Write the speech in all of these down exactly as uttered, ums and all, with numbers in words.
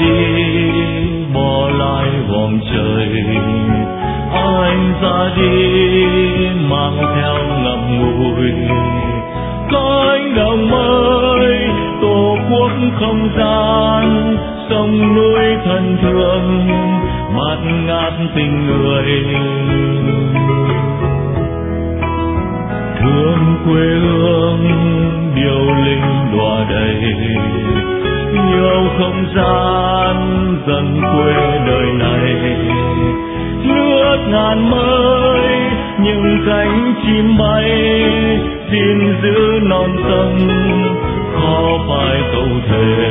bỏ lại vòng trời, anh ra đi mang theo ngậm ngùi cánh đồng mới, tổ quốc không gian sông núi thân thương bạt ngát tình người. Thương quê hương điệu linh đọa đầy, yêu không gian dần quê đời này. Nước ngàn mới những cánh chim bay, xin giữ non sông khó phải câu thề.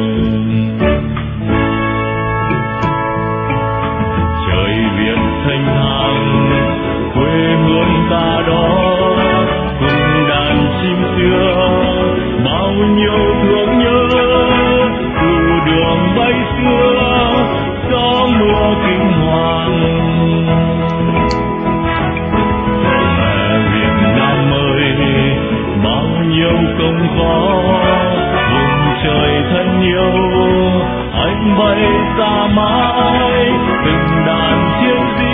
Trời Việt thanh thang quê hương ta đó, cùng đàn chim xưa bao nhiêu thương nhớ. Từ đường bay xưa gió mưa kinh hoàng, mẹ Việt Nam ơi bao nhiêu công khó, vùng trời thân yêu anh bay ra mãi từng đàn chiến sĩ.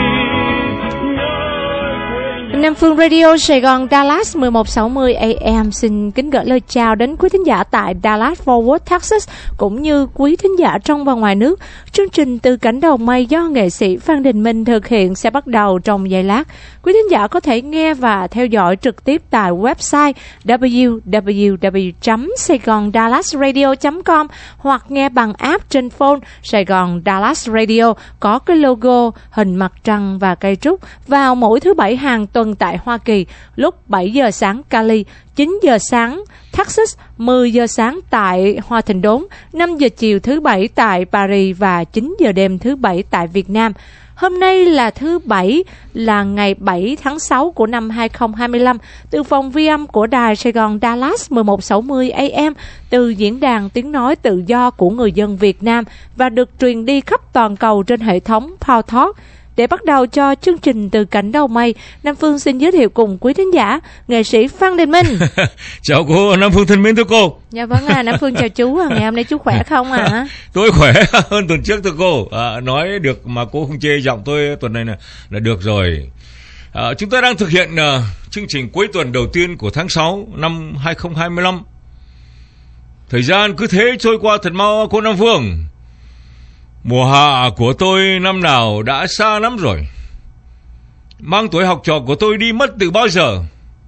Nam Phương Radio Sài Gòn Dallas mười một sáu mươi A M xin kính gửi lời chào đến quý thính giả tại Dallas Fort Worth, Texas, cũng như quý thính giả trong và ngoài nước. Chương trình Từ Cánh Đồng Mây do nghệ sĩ Phan Đình Minh thực hiện sẽ bắt đầu trong giây lát. Quý thính giả có thể nghe và theo dõi trực tiếp tại website w w w chấm saigon dallas radio chấm com hoặc nghe bằng app trên phone Sài Gòn Dallas Radio có cái logo hình mặt trăng và cây trúc vào mỗi thứ bảy hàng tuần tại Hoa Kỳ lúc bảy giờ sáng Cali, chín giờ sáng Texas, mười giờ sáng tại Hoa Thịnh Đốn, năm giờ chiều thứ bảy tại Paris và chín giờ đêm thứ bảy tại Việt Nam. Hôm nay là thứ Bảy, là ngày bảy tháng sáu của năm hai không hai lăm, từ phòng vi âm của Đài Sài Gòn Dallas mười một sáu mươi A M, từ diễn đàn tiếng nói tự do của người dân Việt Nam và được truyền đi khắp toàn cầu trên hệ thống Powtalk. Để bắt đầu cho chương trình Từ Cánh Đồng Mây, Nam Phương xin giới thiệu cùng quý thính giả nghệ sĩ Phan Đình Minh. Chào cô Nam Phương thân mến thưa cô. Dạ vâng à, Nam Phương chào chú. À, ngày hôm nay chú khỏe không ạ? À? Tôi khỏe hơn tuần trước thưa cô. À, nói được mà cô không chê giọng tôi tuần này là, là được rồi. À, chúng ta đang thực hiện uh, chương trình cuối tuần đầu tiên của tháng sáu năm hai không hai lăm. Thời gian cứ thế trôi qua thật mau cô Nam Phương. Mùa hạ của tôi năm nào đã xa lắm rồi. Mang tuổi học trò của tôi đi mất từ bao giờ.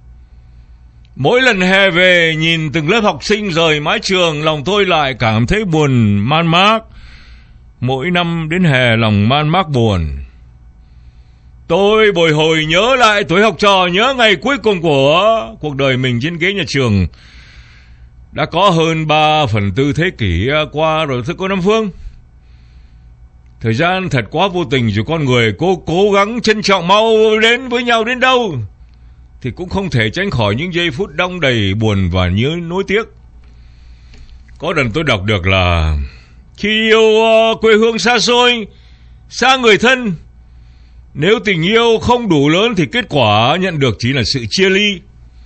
Mỗi lần hè về nhìn từng lớp học sinh rời mái trường, lòng tôi lại cảm thấy buồn man mác. Mỗi năm đến hè lòng man mác buồn. Tôi bồi hồi nhớ lại tuổi học trò, nhớ ngày cuối cùng của cuộc đời mình trên ghế nhà trường. Đã có hơn ba phần tư thế kỷ qua rồi thưa cô Nam Phương. Thời gian thật quá vô tình rồi, con người cố cố gắng trân trọng mau đến với nhau đến đâu thì cũng không thể tránh khỏi những giây phút đong đầy buồn và nhớ nối tiếc. Có lần tôi đọc được là khi yêu uh, quê hương xa xôi, xa người thân, nếu tình yêu không đủ lớn thì kết quả nhận được chỉ là sự chia ly.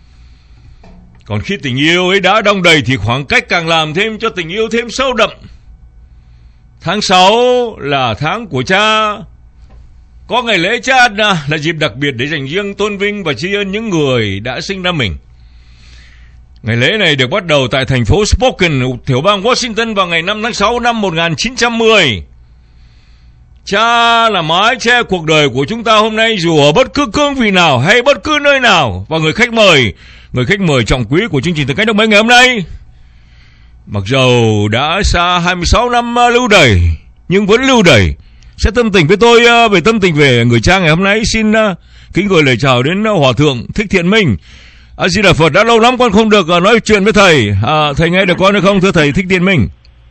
Còn khi tình yêu ấy đã đong đầy thì khoảng cách càng làm thêm cho tình yêu thêm sâu đậm. Tháng sáu là tháng của cha. Có ngày lễ cha là dịp đặc biệt để dành riêng tôn vinh và tri ân những người đã sinh ra mình. Ngày lễ này được bắt đầu tại thành phố Spokane, tiểu bang Washington vào ngày năm tháng sáu năm một nghìn chín trăm mười. Cha là mái che cuộc đời của chúng ta hôm nay dù ở bất cứ cương vị nào hay bất cứ nơi nào. Và người khách mời, người khách mời trọng quý của chương trình Từ Cánh Đồng Mây ngày hôm nay, mặc dầu đã xa hai mươi sáu năm lưu đày nhưng vẫn lưu đày, sẽ tâm tình với tôi về tâm tình về người cha ngày hôm nay. Xin kính gửi lời chào đến Hòa Thượng Thích Thiện Minh. A Di Đà Phật, đã lâu lắm con không được nói chuyện với thầy. À, thầy nghe được con hay không thưa thầy Thích Thiện Minh?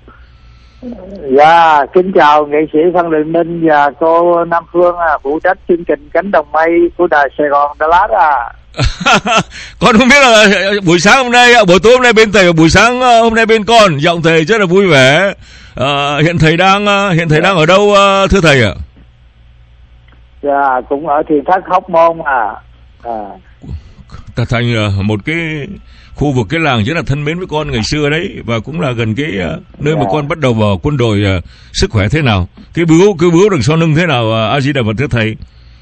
Dạ, kính chào nghệ sĩ Phan Đình Minh và cô Nam Phương à, phụ trách chương trình Cánh Đồng Mây của Đài Sài Gòn Dallas à. Con không biết là buổi sáng hôm nay, buổi tối hôm nay bên thầy và buổi sáng hôm nay bên con, giọng thầy rất là vui vẻ. À, hiện thầy đang hiện thầy đang ở đâu thưa thầy ạ? Dạ, cũng ở Thiền Thất Hóc Môn à. À. trở thành một cái khu vực, cái làng rất là thân mến với con ngày xưa đấy, và cũng là gần cái nơi yeah. mà con bắt đầu vào quân đội. Sức khỏe thế nào, cái bướu cái bướu đằng sau lưng thế nào, A Di Đà Phật thưa thầy?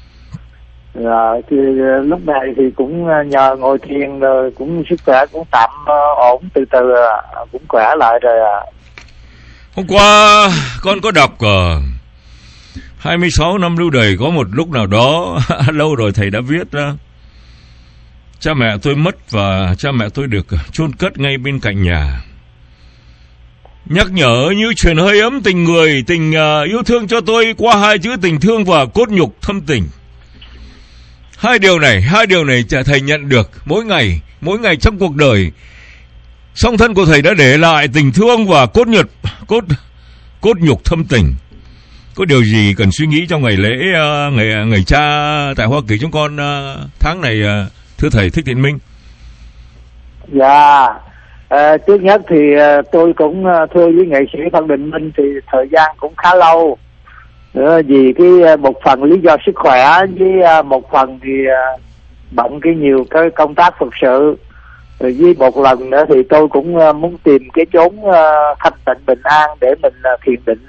Dạ, thì lúc này thì cũng nhờ ngồi thiền rồi cũng sức khỏe cũng tạm ổn, từ từ cũng khỏe lại rồi ạ. À. Hôm qua con có đọc uh, hai mươi sáu năm lưu đày, có một lúc nào đó lâu rồi thầy đã viết uh, cha mẹ tôi mất và cha mẹ tôi được chôn cất ngay bên cạnh nhà. Nhắc nhở như truyền hơi ấm tình người, tình uh, yêu thương cho tôi qua hai chữ tình thương và cốt nhục thâm tình. Hai điều này, hai điều này thầy nhận được mỗi ngày, mỗi ngày trong cuộc đời. Song thân của thầy đã để lại tình thương và cốt nhục, cốt cốt nhục thâm tình. Có điều gì cần suy nghĩ trong ngày lễ uh, ngày ngày cha tại Hoa Kỳ chúng con uh, tháng này, uh, thưa thầy Thích Thiện Minh? Dạ, à, trước nhất thì uh, tôi cũng uh, thưa với nghệ sĩ Phan Đình Minh thì thời gian cũng khá lâu. Nữa vì cái một phần lý do sức khỏe, với một phần thì bận cái nhiều cái công tác Phật sự, rồi với một lần nữa thì tôi cũng muốn tìm cái chốn thanh tịnh bình an để mình thiền định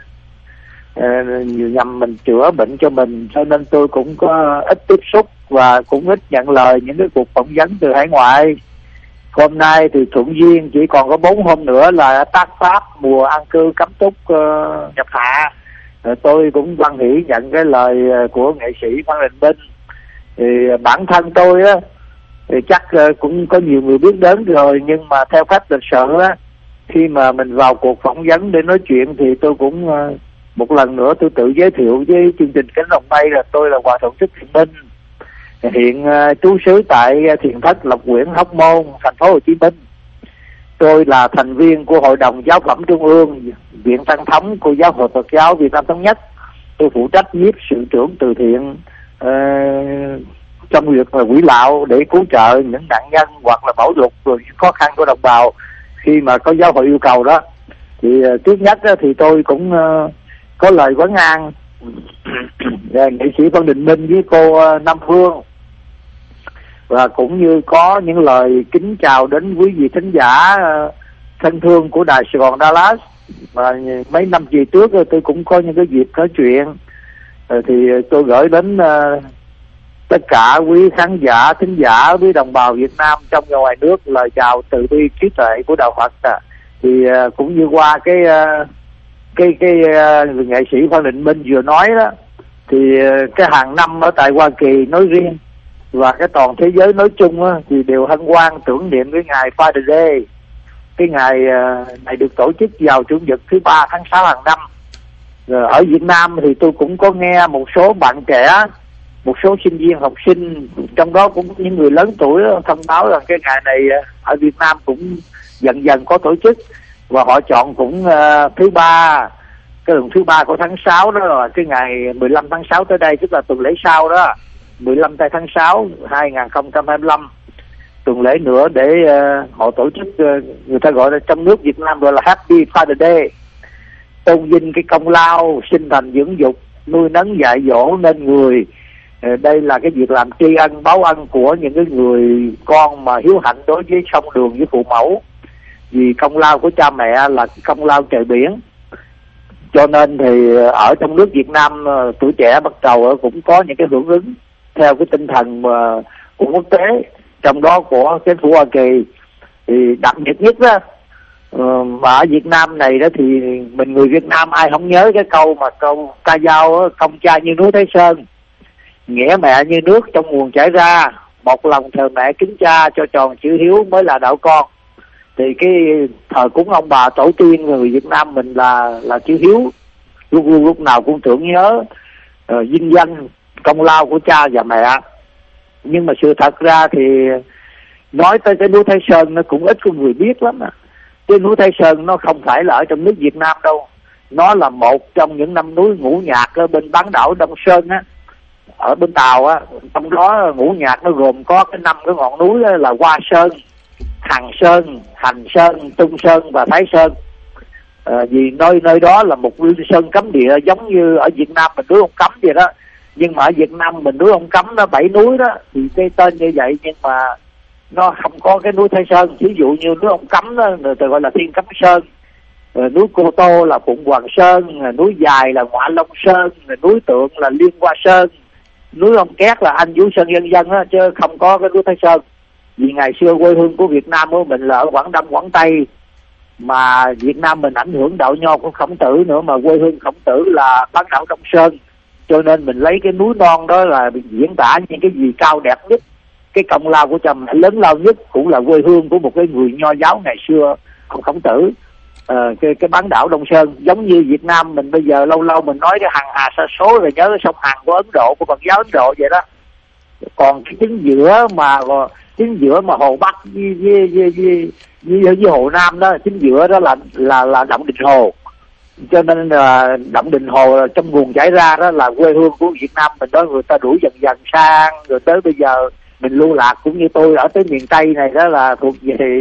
nhằm mình chữa bệnh cho mình, cho nên tôi cũng có ít tiếp xúc và cũng ít nhận lời những cái cuộc phỏng vấn từ hải ngoại. Hôm nay thì thuận duyên chỉ còn có bốn hôm nữa là tác pháp mùa an cư cấm túc nhập hạ. Tôi cũng hoan hỷ nhận cái lời của nghệ sĩ Phan Đình Minh. Thì bản thân tôi á thì chắc cũng có nhiều người biết đến rồi, nhưng mà theo cách lịch sự á, khi mà mình vào cuộc phỏng vấn để nói chuyện thì tôi cũng một lần nữa tôi tự giới thiệu với chương trình Cánh Đồng Mây là tôi là Hòa Thượng Thích Thiện Minh, hiện trú xứ tại Thiền Thất Lộc Quyển, Hóc Môn, thành phố Hồ Chí Minh. Tôi là thành viên của Hội đồng Giáo phẩm Trung ương, Viện Tăng thống của Giáo hội Phật giáo Việt Nam Thống nhất. Tôi phụ trách nhiếp sự trưởng từ thiện uh, trong việc là quỹ lạo để cứu trợ những nạn nhân hoặc là bão lụt rồi những khó khăn của đồng bào khi mà có giáo hội yêu cầu đó. Thì uh, trước nhất uh, thì tôi cũng uh, có lời vấn an nghệ sĩ Phan Đình Minh với cô uh, Nam Phương, và cũng như có những lời kính chào đến quý vị thính giả thân thương của đài Sài Gòn Dallas. Và mấy năm về trước tôi cũng có những cái dịp nói chuyện, thì tôi gửi đến tất cả quý khán giả thính giả quý đồng bào Việt Nam trong và ngoài nước lời chào từ bi trí tuệ của đạo Phật. Thì cũng như qua cái cái cái nghệ sĩ Phan Đình Minh vừa nói đó, thì cái hàng năm ở tại Hoa Kỳ nói riêng và cái toàn thế giới nói chung á, thì đều hân hoan tưởng niệm cái ngày Father Day. Cái ngày uh, này được tổ chức vào chủ nhật thứ ba tháng sáu hàng năm. Rồi ở Việt Nam thì tôi cũng có nghe một số bạn trẻ, một số sinh viên học sinh, trong đó cũng những người lớn tuổi thông báo rằng cái ngày này uh, ở Việt Nam cũng dần dần có tổ chức, và họ chọn cũng uh, thứ ba, cái tuần thứ ba của tháng sáu đó là cái ngày mười lăm tháng sáu tới đây, tức là tuần lễ sau đó, mười lăm tháng sáu hai nghìn không trăm hai mươi lăm, tuần lễ nữa để uh, họ tổ chức, uh, người ta gọi là trong nước Việt Nam gọi là Happy Father Day, tôn vinh cái công lao sinh thành dưỡng dục, nuôi nấng dạy dỗ nên người. Uh, đây là cái việc làm tri ân báo ân của những cái người con mà hiếu hạnh đối với sông đường với phụ mẫu, vì công lao của cha mẹ là công lao trời biển. Cho nên thì ở trong nước Việt Nam uh, tuổi trẻ bắt đầu cũng có những cái hưởng ứng theo cái tinh thần uh, của quốc tế, trong đó của chính phủ Hoa Kỳ. Thì đặc biệt nhất đó, uh, mà ở Việt Nam này đó thì mình người Việt Nam ai không nhớ cái câu mà câu ca dao đó, công cha như núi Thái Sơn, nghĩa mẹ như nước trong nguồn chảy ra, một lòng thờ mẹ kính cha cho tròn chữ hiếu mới là đạo con. Thì cái thờ cúng ông bà tổ tiên người Việt Nam mình là là chữ hiếu, lúc lúc nào cũng tưởng nhớ uh, vinh danh công lao của cha và mẹ. Nhưng mà sự thật ra thì nói tới cái núi Thái Sơn nó cũng ít có người biết lắm à. Cái núi Thái Sơn nó không phải là ở trong nước Việt Nam đâu, nó là một trong những năm núi ngũ nhạc ở bên bán đảo Đông Sơn á, ở bên Tàu á. Trong đó ngũ nhạc nó gồm có cái năm cái ngọn núi là Hoa Sơn, Hằng Sơn, Hành Sơn, Trung Sơn và Thái Sơn. À, vì nơi nơi đó là một sơn cấm địa, giống như ở Việt Nam mình núi Ông Cấm vậy đó. Nhưng mà ở Việt Nam mình núi Ông Cấm nó bảy núi đó, thì cái tên như vậy, nhưng mà nó không có cái núi Thái Sơn. Ví dụ như núi Ông Cấm đó, người ta gọi là Thiên Cấm Sơn, rồi núi Cô Tô là Phụng Hoàng Sơn, rồi núi Dài là Ngoại Long Sơn, rồi núi Tượng là Liên Hoa Sơn, núi Ông Két là Anh Vũ Sơn vân vân á, chứ không có cái núi Thái Sơn. Vì ngày xưa quê hương của Việt Nam của mình là ở Quảng Đông, Quảng Tây, mà Việt Nam mình ảnh hưởng đạo nho của Khổng Tử nữa, mà quê hương Khổng Tử là bán đảo Đông Sơn, cho nên mình lấy cái núi non đó là diễn tả những cái gì cao đẹp nhất, cái công lao của cha mẹ lớn lao nhất, cũng là quê hương của một cái người nho giáo ngày xưa ông Khổng Tử. À, cái cái bán đảo Đông Sơn giống như Việt Nam mình bây giờ lâu lâu mình nói cái hàng hà sa số rồi nhớ cái sông Hằng của Ấn Độ, của Phật giáo Ấn Độ vậy đó. Còn cái chính giữa mà chính giữa mà Hồ Bắc với với với, với, với, với Hồ Nam đó, chính giữa đó là là là Động Đình Hồ. Cho nên là Động Đình Hồ trong nguồn chảy ra đó là quê hương của Việt Nam mình đó, người ta đuổi dần dần sang, rồi tới bây giờ mình lưu lạc, cũng như tôi ở tới miền Tây này đó là thuộc về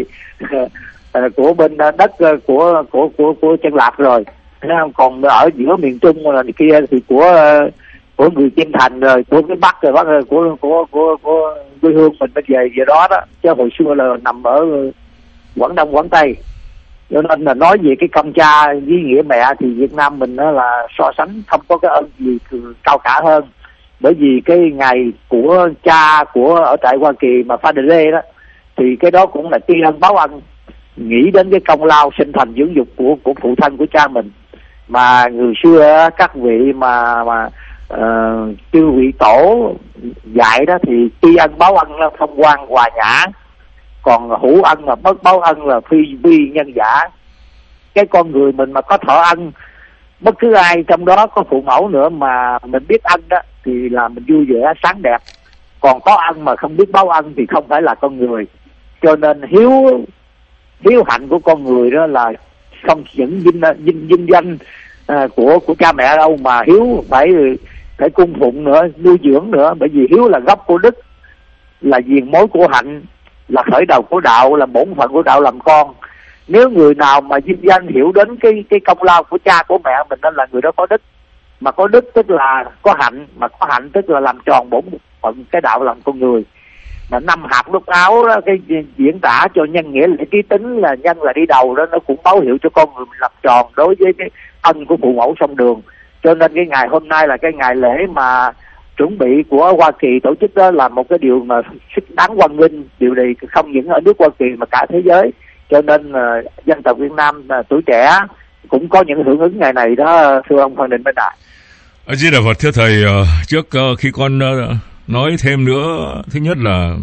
của bên đất của của của của Chân Lạp rồi. Còn ở giữa miền Trung là kia thì của của người Chiêm Thành, rồi của cái Bắc, rồi Bắc của của của của, của quê hương mình bây giờ về đó đó, chứ hồi xưa là nằm ở Quảng Đông, Quảng Tây. Cho nên là nói về cái công cha với nghĩa mẹ thì Việt Nam mình đó là so sánh không có cái ơn gì cao cả hơn. Bởi vì cái ngày của cha của ở tại Hoa Kỳ mà Father Lê đó, thì cái đó cũng là tri ân báo ân, nghĩ đến cái công lao sinh thành dưỡng dục của của phụ thân của cha mình. Mà người xưa các vị mà mà uh, chư vị tổ dạy đó thì tri ân báo ân là phong quan hòa nhã, còn hữu ân mà bất báo ân là phi vi nhân giả. Cái con người mình mà có thọ ân, bất cứ ai trong đó có phụ mẫu nữa mà mình biết ân đó thì là mình vui vẻ sáng đẹp. Còn có ân mà không biết báo ân thì không phải là con người. Cho nên hiếu hiếu hạnh của con người đó là không những vinh vinh vinh danh à, của của cha mẹ đâu, mà hiếu phải phải cung phụng nữa, nuôi dưỡng nữa. Bởi vì hiếu là gốc của đức, là viền mối của hạnh, là khởi đầu của đạo, là bổn phận của đạo làm con. Nếu người nào mà vinh danh hiểu đến cái cái công lao của cha của mẹ mình, đó là người đó có đức. Mà có đức tức là có hạnh, mà có hạnh tức là làm tròn bổn phận cái đạo làm con người. Mà năm hạt đúc áo đó, cái diễn tả cho nhân nghĩa lễ trí tính là nhân là đi đầu đó, nó cũng báo hiệu cho con người mình làm tròn đối với cái ân của phụ mẫu sông đường. Cho nên cái ngày hôm nay là cái ngày lễ mà chuẩn bị của Hoa Kỳ tổ chức, đó là một cái điều mà rất đáng hoan nghênh, điều này không những ở nước Hoa Kỳ mà cả thế giới. Cho nên uh, dân tộc Việt Nam uh, tuổi trẻ cũng có những hưởng ứng ngày này đó, thưa ông Phan Định Minh Đại. A Di Đà Phật. Thưa thầy, uh, trước uh, khi con uh, nói thêm nữa, thứ nhất là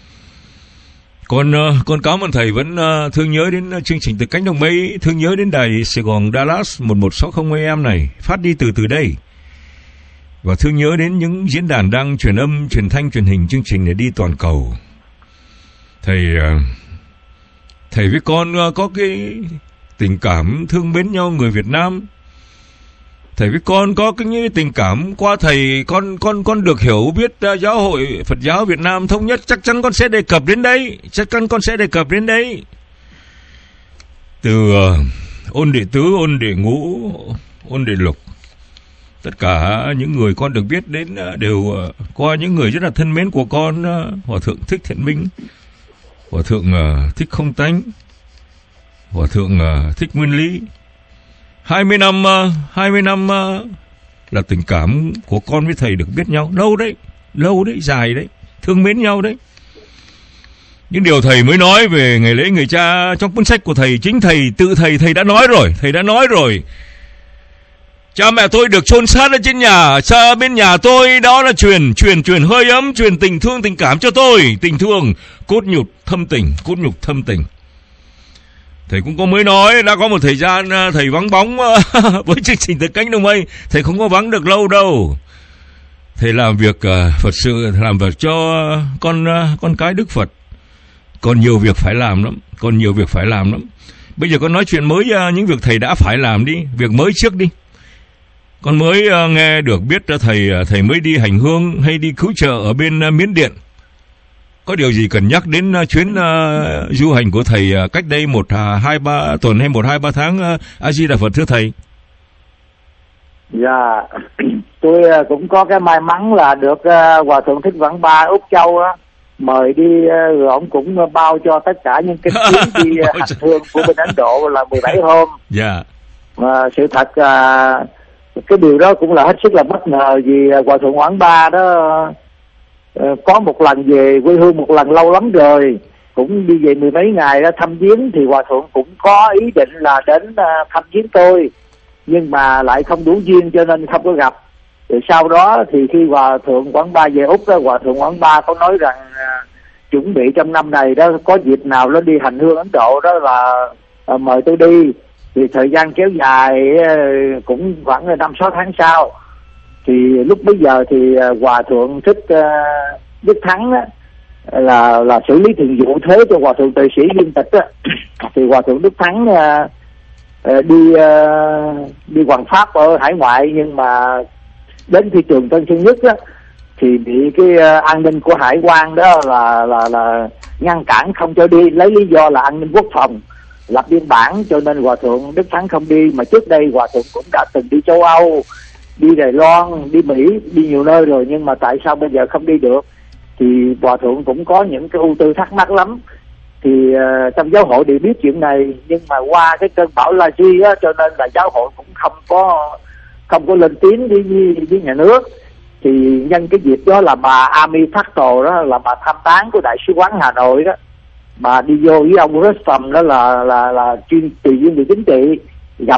con uh, con cảm ơn thầy vẫn uh, thương nhớ đến uh, chương trình Từ Cánh Đồng Mây, thương nhớ đến đài Sài Gòn Dallas một một sáu không A M này phát đi từ từ đây, và thương nhớ đến những diễn đàn đang truyền âm, truyền thanh, truyền hình chương trình để đi toàn cầu. Thầy uh, thầy với con uh, có cái tình cảm thương mến nhau người Việt Nam. Thầy với con có cái tình cảm qua thầy, con con con được hiểu biết uh, giáo hội Phật giáo Việt Nam thống nhất, chắc chắn con sẽ đề cập đến đấy, chắc chắn con sẽ đề cập đến đấy. Từ uh, ôn đệ tứ, ôn đệ ngũ, ôn đệ lục, tất cả những người con được biết đến uh, đều uh, qua những người rất là thân mến của con, uh, Hòa thượng Thích Thiện Minh, Hòa thượng uh, Thích Không Tánh, Hòa thượng uh, Thích Nguyên Lý. Hai mươi năm, uh, hai mươi năm uh, là tình cảm của con với thầy được biết nhau lâu đấy, lâu đấy, dài đấy, thương mến nhau đấy. Những điều thầy mới nói về ngày lễ người cha trong cuốn sách của thầy, chính thầy, tự thầy, thầy đã nói rồi, thầy đã nói rồi. Cha mẹ tôi được chôn xác ở trên nhà, cha bên nhà tôi đó là truyền, truyền, truyền hơi ấm, truyền tình thương, tình cảm cho tôi, tình thương, cốt nhục thâm tình, cốt nhục thâm tình. Thầy cũng có mới nói, đã có một thời gian thầy vắng bóng với chương trình Từ Cánh Đồng Mây, thầy không có vắng được lâu đâu. Thầy làm việc uh, Phật sự, làm việc cho con uh, con cái Đức Phật. Còn nhiều việc phải làm lắm, còn nhiều việc phải làm lắm. Bây giờ con nói chuyện mới, uh, những việc thầy đã phải làm đi, việc mới trước đi. Con mới uh, nghe được biết uh, thầy uh, thầy mới đi hành hương hay đi cứu trợ ở bên uh, Miến Điện. Có điều gì cần nhắc đến uh, chuyến uh, du hành của thầy uh, cách đây một uh, hai ba tuần hay một hai ba tháng, uh, A Di Đà Phật thưa thầy? Dạ, tôi uh, cũng có cái may mắn là được uh, Hòa thượng Thích Vãn Ba Úc Châu đó, mời đi, rồi ông cũng bao cho tất cả những cái chuyến đi hành hương của bên Ấn Độ là mười bảy hôm. Dạ. Mà sự thật là cái điều đó cũng là hết sức là bất ngờ, vì Hòa Thượng Quảng Ba đó có một lần về quê hương một lần lâu lắm rồi, cũng đi về mười mấy ngày đó thăm viếng, thì Hòa Thượng cũng có ý định là đến thăm viếng tôi, nhưng mà lại không đủ duyên cho nên không có gặp. Rồi sau đó thì khi Hòa Thượng Quảng Ba về Úc đó, Hòa Thượng Quảng Ba có nói rằng à, chuẩn bị trong năm này đó có dịp nào nó đi hành hương Ấn Độ đó là à, mời tôi đi. Thì thời gian kéo dài cũng khoảng năm sáu tháng sau, thì lúc bấy giờ thì Hòa Thượng Thích uh, Đức Thắng đó, là là xử lý thường vụ thế cho Hòa Thượng Tuệ Sĩ Viên Tịch đó. Thì Hòa Thượng Đức Thắng uh, uh, đi uh, đi hoàng pháp ở hải ngoại, nhưng mà đến thị trường Tân Sơn Nhất đó, thì bị cái uh, an ninh của hải quan đó là là là ngăn cản không cho đi, lấy lý do là an ninh quốc phòng, lập biên bản, cho nên Hòa Thượng Đức Thắng không đi. Mà trước đây Hòa Thượng cũng đã từng đi châu Âu, đi Đài Loan, đi Mỹ, đi nhiều nơi rồi, nhưng mà tại sao bây giờ không đi được? Thì Hòa Thượng cũng có những cái ưu tư thắc mắc lắm. Thì uh, trong giáo hội đều biết chuyện này, nhưng mà qua cái cơn bão La Chi á, cho nên là giáo hội cũng không có không có lên tiếng với, với, với nhà nước. Thì nhân cái dịp đó là bà Ami Thakto đó, là bà tham tán của Đại sứ quán Hà Nội đó, bà đi vô với ông Rustam đó là là là chuyên tùy viên về chính trị, gặp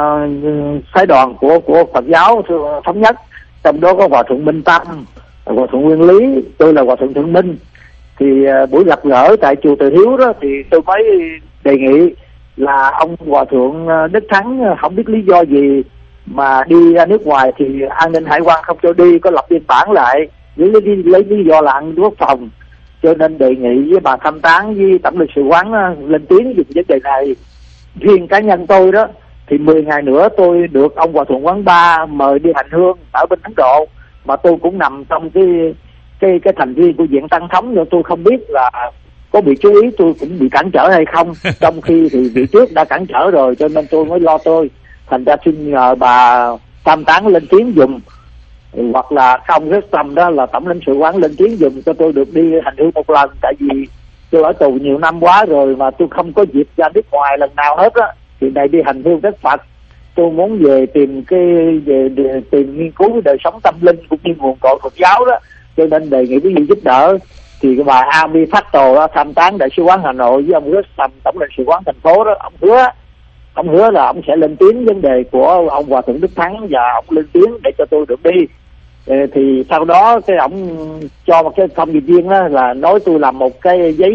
uh, phái đoàn của của Phật giáo thống nhất, trong đó có Hòa Thượng Minh Tâm, Hòa Thượng Nguyên Lý, tôi là Hòa Thượng Thượng Minh. Thì uh, buổi gặp gỡ tại chùa Từ Hiếu đó, thì tôi mới đề nghị là ông Hòa Thượng Đức Thắng không biết lý do gì mà đi ra nước ngoài thì an ninh hải quan không cho đi, có lập biên bản lại lấy, lấy, lấy lý do là an ninh quốc phòng, cho nên đề nghị với bà tham tán với tổng lãnh sự quán lên tiếng về vấn đề này. Riêng cá nhân tôi đó thì mười ngày nữa tôi được ông Hòa Thượng Quán Ba mời đi hành hương ở bên Ấn Độ, mà tôi cũng nằm trong cái cái cái thành viên của viện Tăng Thống nữa, tôi không biết là có bị chú ý tôi cũng bị cản trở hay không, trong khi thì vị trước đã cản trở rồi, cho nên tôi mới lo tôi. Thành ra xin nhờ bà tham tán lên tiếng dùm, hoặc là không rất tâm đó là tổng lãnh sự quán lên tiếng dùm cho tôi được đi hành hương một lần. Tại vì tôi ở tù nhiều năm quá rồi mà tôi không có dịp ra nước ngoài lần nào hết á. Thì này đi hành hương Đức Phật, tôi muốn về tìm cái về, về tìm nghiên cứu đời sống tâm linh cũng như nguồn cội Phật giáo đó, cho nên đề nghị quý vị giúp đỡ. Thì cái bà Ami Thakto đó, tham tán Đại sứ quán Hà Nội với ông Rustam, tổng lãnh sự quán thành phố đó, ông hứa ông hứa là ông sẽ lên tiếng vấn đề của ông Hòa Thượng Đức Thắng và ông lên tiếng để cho tôi được đi. Thì sau đó cái ông cho một cái công việc viên đó là nói tôi làm một cái giấy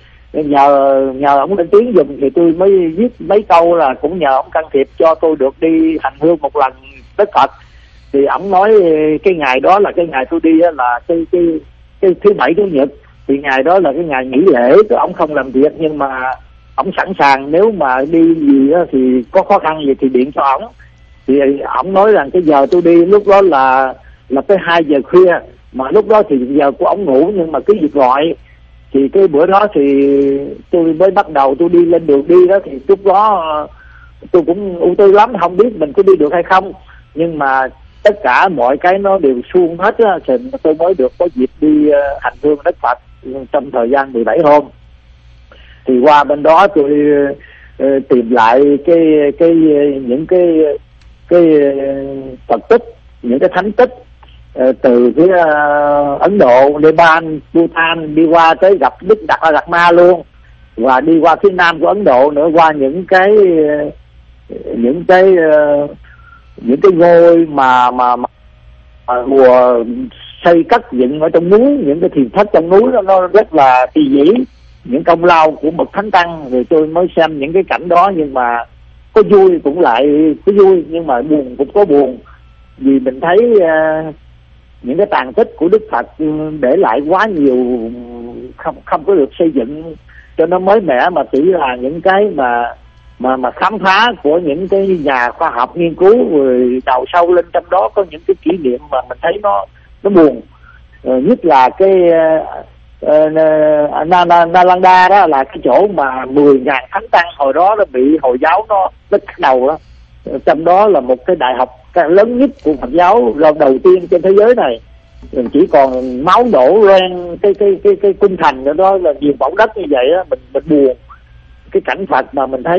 nhờ nhờ ông lên tiếng giùm, thì tôi mới viết mấy câu là cũng nhờ ông can thiệp cho tôi được đi hành hương một lần Đức Phật. Thì ông nói cái ngày đó là cái ngày tôi đi là cái cái cái thứ bảy chủ nhật, thì ngày đó là cái ngày nghỉ lễ, ông không làm việc, nhưng mà ông sẵn sàng nếu mà đi gì đó thì có khó khăn gì thì điện cho ông. Thì ông nói rằng cái giờ tôi đi lúc đó là là tới hai giờ khuya, mà lúc đó thì giờ của ông ngủ, nhưng mà cứ việc gọi. Thì cái bữa đó thì tôi mới bắt đầu tôi đi lên đường đi đó, thì lúc đó tôi cũng ưu tư lắm, không biết mình có đi được hay không, nhưng mà tất cả mọi cái nó đều suông hết á, thì tôi mới được có dịp đi hành hương Đức Phật trong thời gian mười bảy hôm. Thì qua bên đó tôi uh, tìm lại cái cái những cái cái Phật tích, những cái thánh tích uh, từ cái uh, Ấn Độ, Nepal, Bhutan đi qua tới gặp Đức Đạt La Đạt Ma luôn, và đi qua phía nam của Ấn Độ nữa, qua những cái uh, những cái uh, những cái ngôi mà mà, mà, mà mùa xây cất dựng ở trong núi, những cái thiền thất trong núi đó, nó rất là kỳ vĩ, những công lao của bậc thánh tăng. Rồi tôi mới xem những cái cảnh đó, nhưng mà có vui cũng lại có vui, nhưng mà buồn cũng có buồn, vì mình thấy uh, những cái tàn tích của Đức Phật để lại quá nhiều, không không có được xây dựng cho nó mới mẻ, mà chỉ là những cái mà mà mà khám phá của những cái nhà khoa học nghiên cứu rồi đào sâu lên trong đó, có những cái kỷ niệm mà mình thấy nó nó buồn. Uh, nhất là cái uh, uh, Na Na Nalanda đó, là cái chỗ mà mười ngàn thánh tăng hồi đó nó bị Hồi giáo nó nó cắt đầu đó. Uh, trong đó là một cái đại học lớn nhất của Phật giáo lần đầu tiên trên thế giới này. chỉ còn máu đổ loang cái cái cái cái cung thành nữa đó, là nhiều mẫu đất như vậy á, mình mình buồn cái cảnh Phật mà mình thấy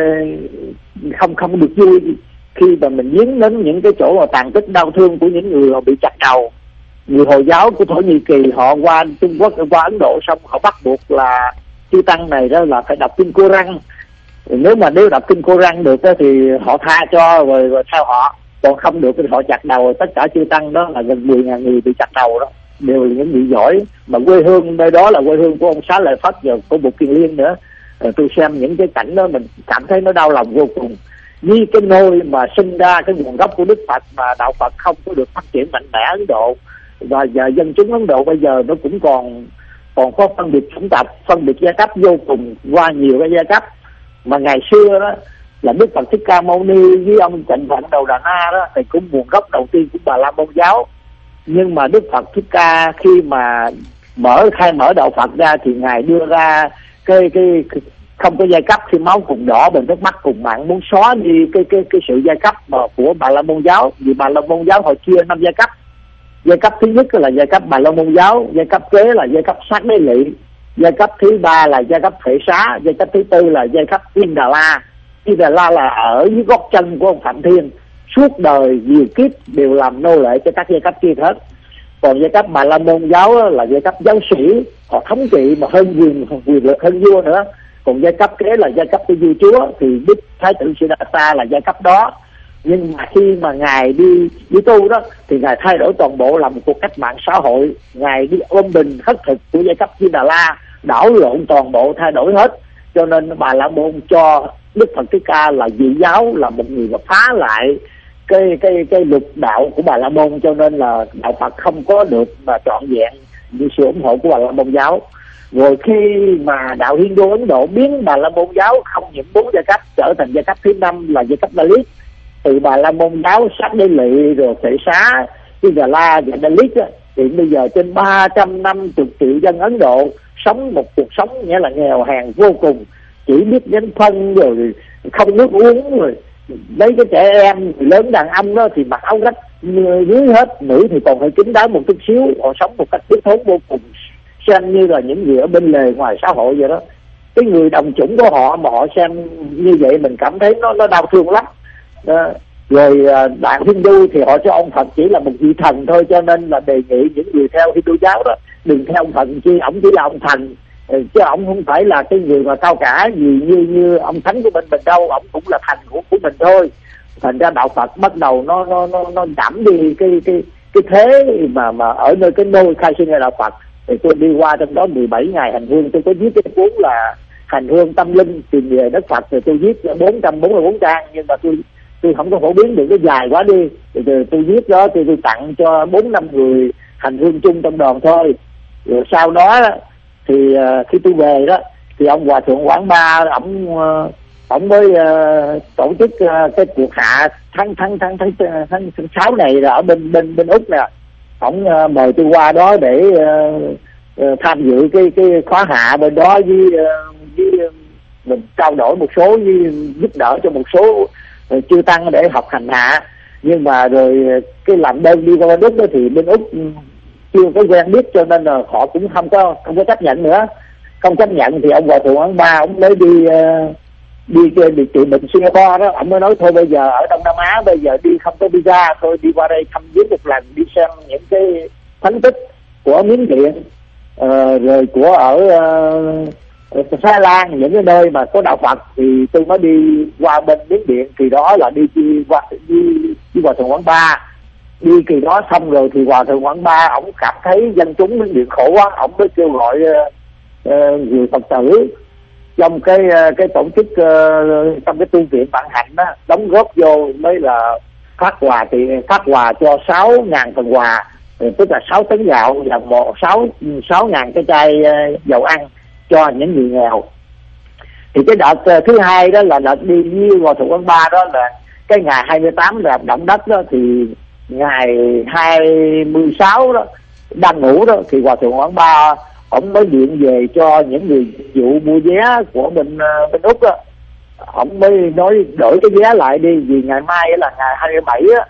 không không được vui khi mà mình viếng đến những cái chỗ mà tàn tích đau thương của những người họ bị chặt đầu. Người Hồi giáo của Thổ Nhĩ Kỳ họ qua Trung Quốc, qua Ấn Độ xong họ bắt buộc là chư tăng này đó là phải đọc kinh Cô-răng. Nếu mà nếu đọc kinh Cô-răng được đó, thì họ tha cho rồi, rồi theo họ, còn không được thì họ chặt đầu. Tất cả chư tăng đó là gần mười ngàn người bị chặt đầu đó, đều là những người giỏi, mà quê hương nơi đó là quê hương của ông Xá Lợi Phất và của Bụt Kiền Liên nữa. Rồi tôi xem những cái cảnh đó mình cảm thấy nó đau lòng vô cùng. Như cái nơi mà sinh ra cái nguồn gốc của Đức Phật mà đạo Phật không có được phát triển mạnh mẽ Ấn Độ, và giờ dân chúng Ấn Độ bây giờ nó cũng còn còn có phân biệt chủng tộc, phân biệt giai cấp vô cùng, qua nhiều cái giai cấp. Mà ngày xưa đó là Đức Phật Thích Ca Mâu Ni với ông Trịnh Vận Đầu Đà Na đó thì cũng nguồn gốc đầu tiên của Bà La Môn giáo. Nhưng mà Đức Phật Thích Ca khi mà mở khai mở đạo Phật ra thì ngài đưa ra cái cái không có giai cấp, khi máu cùng đỏ bằng nước mắt cùng mặn, muốn xóa đi cái cái cái sự giai cấp mà của Bà La Môn giáo. Vì Bà La Môn giáo họ chia năm giai cấp. Giai cấp thứ nhất là giai cấp Bà La Môn giáo, giai cấp kế là giai cấp Sát Đế Lị, giai cấp thứ ba là giai cấp Thể Xá, giai cấp thứ tư là giai cấp Yên Đà La. Yên Đà La là ở dưới gót chân của ông Phạm Thiên, suốt đời nhiều kiếp đều làm nô lệ cho các giai cấp kia hết. Còn giai cấp Bà La Môn giáo là giai cấp giáo sĩ, họ thống trị mà hơn quyền quyền lực hơn vua nữa. Còn giai cấp kế là giai cấp của vua chúa, thì Đức Thái tử Siddhartha là giai cấp đó. Nhưng mà khi mà ngài đi đi tu đó thì ngài thay đổi toàn bộ, làm một cuộc cách mạng xã hội. Ngài đi ôm bình khất thực của giai cấp Di Đà La, đảo lộn toàn bộ, thay đổi hết. Cho nên Bà La Môn cho Đức Phật Thích Ca là vị giáo, là một người mà phá lại cái cái cái luật đạo của Bà La Môn, cho nên là đạo Phật không có được mà trọn vẹn như sự ủng hộ của Bà La Môn giáo. Rồi khi mà đạo Hindu Ấn Độ biến Bà La Môn giáo không những bốn giai cấp trở thành giai cấp thứ năm là giai cấp Dalit, từ Bà La Môn giáo, Sát Đế Lị, rồi Thể Xá, Di Đà La và Dalit á, thì bây giờ trên ba trăm năm mươi triệu dân Ấn Độ sống một cuộc sống nghĩa là nghèo hèn vô cùng, chỉ biết đến phân rồi không nước uống, rồi mấy cái trẻ em lớn đàn ông đó thì mặc áo rách dưới hết, nữ thì còn phải kín đáo một chút xíu. Họ sống một cách thiếu thốn vô cùng, xem như là những người ở bên lề ngoài xã hội vậy đó. Cái người đồng chủng của họ mà họ xem như vậy mình cảm thấy nó nó đau thương lắm. Đó. Rồi đạo Hindu thì họ cho ông Phật chỉ là một vị thần thôi, cho nên là đề nghị những người theo Hindu giáo đó đừng theo ông Phật chi, ổng chỉ là ông thần, chứ ổng không phải là cái người mà cao cả gì như như ông thánh của mình mình đâu, ổng cũng là thần của của mình thôi. Thành ra đạo Phật bắt đầu nó nó nó nó giảm đi cái cái cái thế mà mà ở nơi cái nôi khai sinh ra đạo Phật. Thì tôi đi qua trong đó mười bảy ngày hành hương, tôi có viết cái cuốn là Hành hương tâm linh tìm về đất Phật, rồi tôi viết bốn trăm bốn mươi bốn trang, nhưng mà tôi tôi không có phổ biến được, cái dài quá đi. Thì tôi, tôi viết đó tôi, tôi tặng cho bốn năm người hành hương chung trong đoàn thôi. Rồi sau đó thì uh, khi tôi về đó thì ông Hòa thượng Quảng Ba ổng uh, ổng mới uh, tổ chức uh, cái cuộc hạ tháng tháng tháng tháng tháng, tháng, tháng sáu này là ở bên bên bên Úc nè. Ổng uh, mời tôi qua đó để uh, uh, tham dự cái cái khóa hạ bên đó, với uh, với uh, mình trao đổi một số, với giúp đỡ cho một số uh, chư tăng để học hành hạ. Nhưng mà rồi cái làm đơn đi qua bên Úc đó thì bên Úc chưa có quen biết, cho nên là họ cũng không có không có chấp nhận nữa. Không chấp nhận thì ông Hòa thượng Quảng Ba ông mới đi uh, đi đi trị bệnh Singapore đó. Ông mới nói thôi bây giờ ở Đông Nam Á bây giờ đi không có visa, thôi đi qua đây thăm viếng một lần, đi xem những cái thánh tích của Miến Điện, uh, rồi của ở uh, Thái Lan, những cái nơi mà có đạo Phật. Thì tôi mới đi qua bên Miến Điện, thì đó là đi đi qua đi, đi Hòa thượng Quảng Ba. Đi kỳ đó xong rồi thì Hòa thượng Quảng Ba ổng cảm thấy dân chúng Miến Điện khổ quá, ổng mới kêu gọi uh, uh, người Phật tử trong cái cái tổ chức uh, trong cái tu viện Vạn Hạnh đó đóng góp vô, mới là phát quà thì phát quà cho sáu ngàn phần quà, tức là sáu tấn gạo và một sáu sáu ngàn cái chai uh, dầu ăn cho những người nghèo. Thì cái đợt uh, thứ hai đó là đợt đi với Hòa thượng Quảng Ba đó là cái ngày hai mươi tám là động đất đó, thì ngày hai mươi sáu đó đang ngủ đó thì Hòa thượng Quảng Ba ông mới điện về cho những người vụ mua vé của bên bên Úc đó. Ông mới nói đổi cái vé lại đi, vì ngày mai là ngày hai mươi bảy á,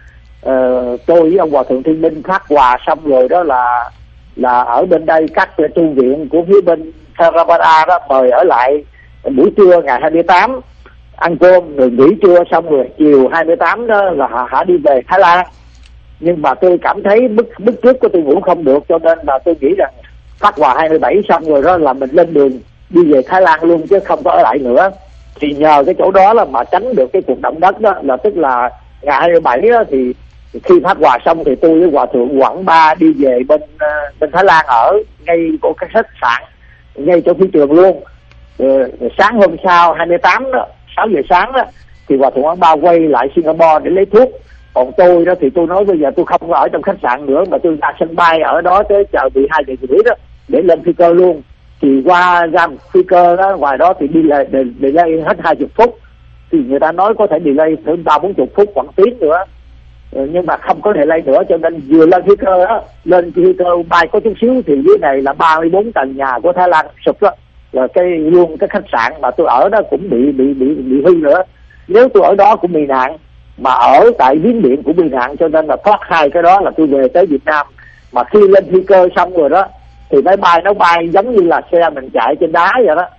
uh, tôi với ông Hòa thượng Thiên Minh phát quà xong rồi đó là là ở bên đây các tu viện của phía bên Theravada đó mời ở lại buổi trưa ngày hai mươi tám ăn cơm rồi nghỉ trưa, xong rồi chiều hai mươi tám đó là họ, họ đi về Thái Lan. Nhưng mà tôi cảm thấy bức bức trước của tôi ngủ không được, cho nên là tôi nghĩ rằng phát quà hai mươi bảy xong rồi đó là mình lên đường đi về Thái Lan luôn chứ không có ở lại nữa. Thì nhờ cái chỗ đó là mà tránh được cái cuộc động đất đó, là tức là ngày hai mươi bảy đó thì khi phát quà xong thì tôi với Hòa thượng Quảng Ba đi về bên bên Thái Lan ở ngay của cái khách sạn ngay chỗ phi trường luôn. Rồi, sáng hôm sau hai mươi tám đó, sáu giờ sáng đó thì Hòa thượng Quảng Ba quay lại Singapore để lấy thuốc. Còn tôi đó thì tôi nói bây giờ tôi không có ở trong khách sạn nữa mà tôi ra sân bay ở đó tới chờ mười hai giờ rưỡi đó để lên phi cơ luôn. Thì qua ra phi cơ đó ngoài đó thì đi lại delay hết hai mươi phút, thì người ta nói có thể delay tới ba bốn chục phút khoảng tiếng nữa, nhưng mà không có delay nữa, cho nên vừa lên phi cơ đó, lên phi cơ bay có chút xíu thì dưới này là ba mươi bốn tầng nhà của Thái Lan sụp đó, rồi cái luôn cái khách sạn mà tôi ở đó cũng bị bị bị bị hư nữa. Nếu tôi ở đó cũng bị nạn, mà ở tại Miến Điện cũng bị nạn, cho nên là thoát hai cái đó là tôi về tới Việt Nam. Mà khi lên phi cơ xong rồi đó thì máy bay nó bay giống như là xe mình chạy trên đá vậy đó,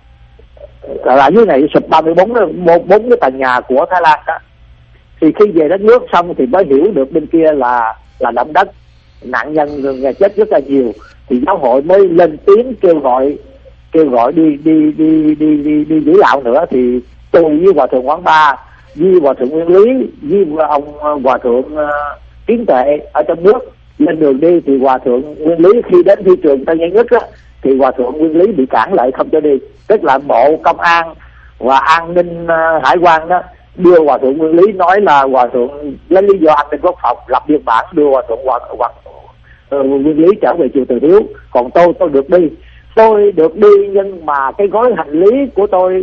là dưới này sụp ba mươi bốn bốn cái tầng nhà của Thái Lan đó. Thì khi về đất nước xong thì mới hiểu được bên kia là là động đất, nạn nhân người chết rất là nhiều. Thì giáo hội mới lên tiếng kêu gọi kêu gọi đi đi đi đi đi đi giữ đạo nữa. Thì tôi với Hòa thượng Quảng Ba, với Hòa thượng Nguyên Lý, với ông Hòa thượng uh, Kiến Tuệ ở trong nước lên đường đi. Thì Hòa thượng Nguyên Lý khi đến phi trường Tân Nhân Nhất á, thì Hòa thượng Nguyên Lý bị cản lại không cho đi, tức là bộ công an và an ninh uh, hải quan đó đưa Hòa thượng Nguyên Lý, nói là Hòa thượng lấy lý do an ninh quốc phòng lập biên bản đưa Hòa thượng Hòa, Hòa, uh, Nguyên Lý trở về chùa Từ Hiếu. Còn tôi tôi được đi tôi được đi nhưng mà cái gói hành lý của tôi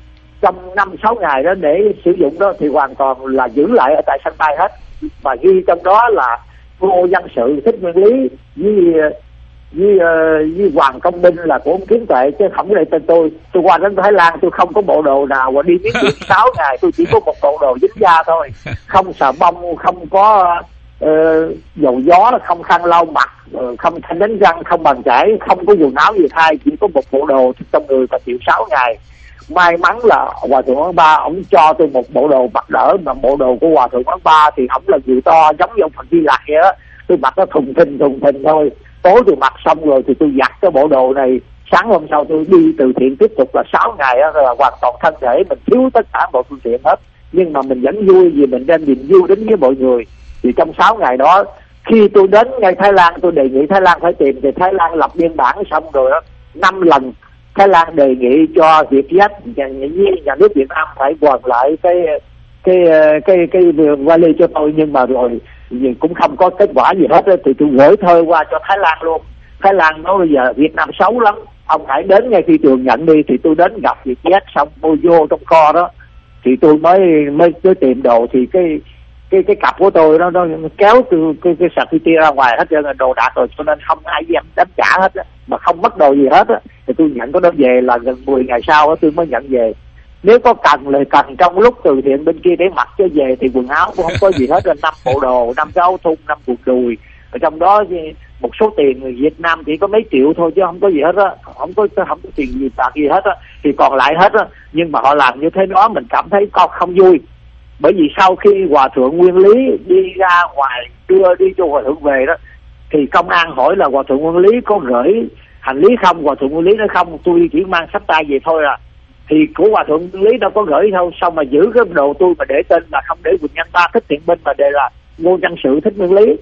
trong năm sáu ngày đó để sử dụng đó thì hoàn toàn là giữ lại ở tại sân bay hết, mà ghi trong đó là Ngô Văn Sự, Thích Nguyên Lý với với, với Hoàng Công Minh là của ông Kiến Tuệ, chứ không có đây tên tôi. Tôi qua đến Thái Lan tôi không có bộ đồ nào, và đi Miến Điện sáu ngày tôi chỉ có một bộ đồ dính da thôi, không xà bông, không có uh, dầu gió, không khăn lau mặt, uh, không khăn đánh răng, không bàn chải, không có quần áo gì thay, chỉ có một bộ đồ trong người và chịu sáu ngày. May mắn là Hòa thượng Quán Ba ông cho tôi một bộ đồ mặc đỡ, mà bộ đồ của Hòa thượng Quán Ba thì ổng là người to giống như ông Phật Di Lặc vậy đó, tôi mặc nó thùng thình thùng thình thôi. Tối tôi mặc xong rồi thì tôi giặt cái bộ đồ này, sáng hôm sau tôi đi từ thiện tiếp tục là sáu ngày đó, là hoàn toàn thân thể mình thiếu tất cả mọi phương tiện hết, nhưng mà mình vẫn vui vì mình đem niềm vui đến với mọi người. Thì trong sáu ngày đó khi tôi đến ngay Thái Lan, tôi đề nghị Thái Lan phải tìm, thì Thái Lan lập biên bản xong rồi đó, năm lần Thái Lan đề nghị cho Vietjet nhà, nhà nước Việt Nam phải hoàn lại cái cái cái cái, cái vali cho tôi, nhưng mà rồi cũng không có kết quả gì hết. Thì tôi gửi thơ qua cho Thái Lan luôn. Thái Lan nói bây giờ Việt Nam xấu lắm, ông hãy đến ngay phi trường nhận đi. Thì tôi đến gặp Vietjet xong tôi vô trong kho đó thì tôi mới mới mới tìm đồ, thì cái cái cái cặp của tôi nó nó kéo từ cái cái sạc phi ra ngoài hết trơn đồ đạc rồi, cho nên không ai dám đánh trả hết á, mà không mất đồ gì hết á. Thì tôi nhận có đó về là gần mười ngày sau đó tôi mới nhận về. Nếu có cần là cần trong lúc từ thiện bên kia để mặc cho về thì quần áo cũng không có gì hết, là năm bộ đồ, năm cái áo thun, năm quần đùi, ở trong đó một số tiền người Việt Nam chỉ có mấy triệu thôi chứ không có gì hết á, không có không có tiền gì bạc gì hết á, thì còn lại hết á. Nhưng mà họ làm như thế đó mình cảm thấy con không vui, bởi vì sau khi Hòa thượng Nguyên Lý đi ra ngoài đưa đi cho Hòa thượng về đó, thì công an hỏi là Hòa thượng Nguyên Lý có gửi hành lý không. Hòa thượng Nguyên Lý nói không, tôi chỉ mang sách tay về thôi à. Thì của Hòa thượng Nguyên Lý đâu có gửi đâu, sao mà giữ cái đồ tôi mà để tên là không để Quỳnh Nhân Ba Thích Thiện Minh mà để là Ngô Văn Sự Thích Nguyên Lý.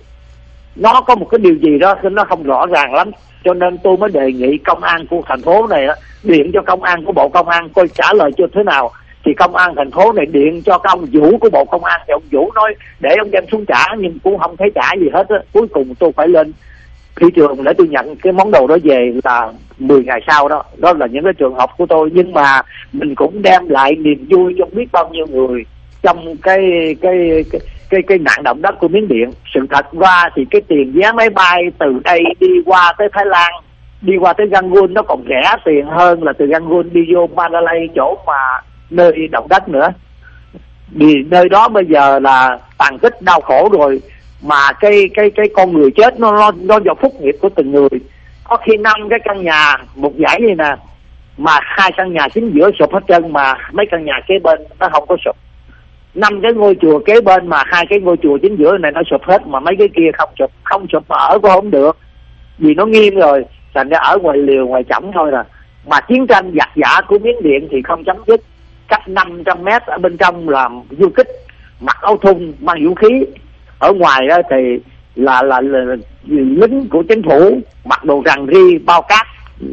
Nó có một cái điều gì đó nó không rõ ràng lắm, cho nên tôi mới đề nghị công an của thành phố này đó, điện cho công an của Bộ Công an coi trả lời chưa thế nào. Thì công an thành phố này điện cho cái ông Vũ của Bộ Công an, thì ông Vũ nói để ông đem xuống trả, nhưng cũng không thấy trả gì hết á. Cuối cùng tôi phải lên thị trường để tôi nhận cái món đồ đó về là mười ngày sau đó. Đó là những cái trường hợp của tôi, nhưng mà mình cũng đem lại niềm vui cho biết bao nhiêu người trong cái cái cái cái, cái nạn động đất của Miến Điện. Sự thật ra thì cái tiền vé máy bay từ đây đi qua tới Thái Lan, đi qua tới Yangon nó còn rẻ tiền hơn là từ Yangon đi vô Mandalay, chỗ mà nơi động đất nữa. Vì nơi đó bây giờ là tàn tích đau khổ rồi, mà cái cái cái con người chết nó nó nó do phúc nghiệp của từng người. Có khi năm cái căn nhà một dãy như nè, mà hai căn nhà chính giữa sụp hết trơn, mà mấy căn nhà kế bên nó không có sụp. Năm cái ngôi chùa kế bên mà hai cái ngôi chùa chính giữa này nó sụp hết, mà mấy cái kia không sụp. Không sụp mà ở cũng không được, vì nó nghiêm rồi, thành ra ở ngoài liều ngoài chổng thôi nè. Mà chiến tranh giặc giả của Miến Điện thì không chấm dứt, cách năm trăm mét ở bên trong là du kích mặc áo thun mang vũ khí, ở ngoài đó thì là là, là, là lính của chính phủ mặc đồ rằn ri bao cát,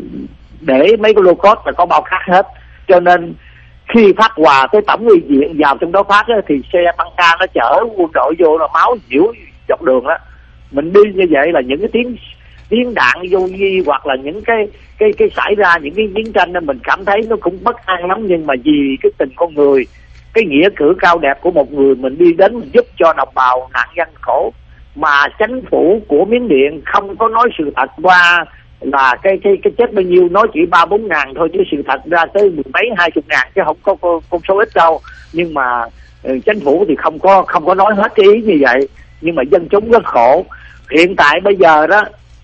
để mấy cái lô cốt là có bao cát hết. Cho nên khi phát quà tới tổng ủy diện vào trong đó phát á, thì xe băng ca nó chở quân đội vô là máu nhiễu dọc đường á. Mình đi như vậy là những cái tiếng tiếng đạn vô di hoặc là những cái cái cái xảy ra những cái chiến tranh đó, mình cảm thấy nó cũng bất an lắm. Nhưng mà vì cái tình con người, cái nghĩa cử cao đẹp của một người, mình đi đến mình giúp cho đồng bào nạn nhân khổ. Mà chính phủ của Miến Điện không có nói sự thật qua là cái cái cái chết bao nhiêu, nói chỉ ba bốn ngàn thôi, chứ sự thật ra tới mười mấy hai chục ngàn, chứ không có con số ít đâu. Nhưng mà chính phủ thì không có không có nói hết cái ý như vậy. Nhưng mà dân chúng rất khổ. Hiện tại bây giờ đó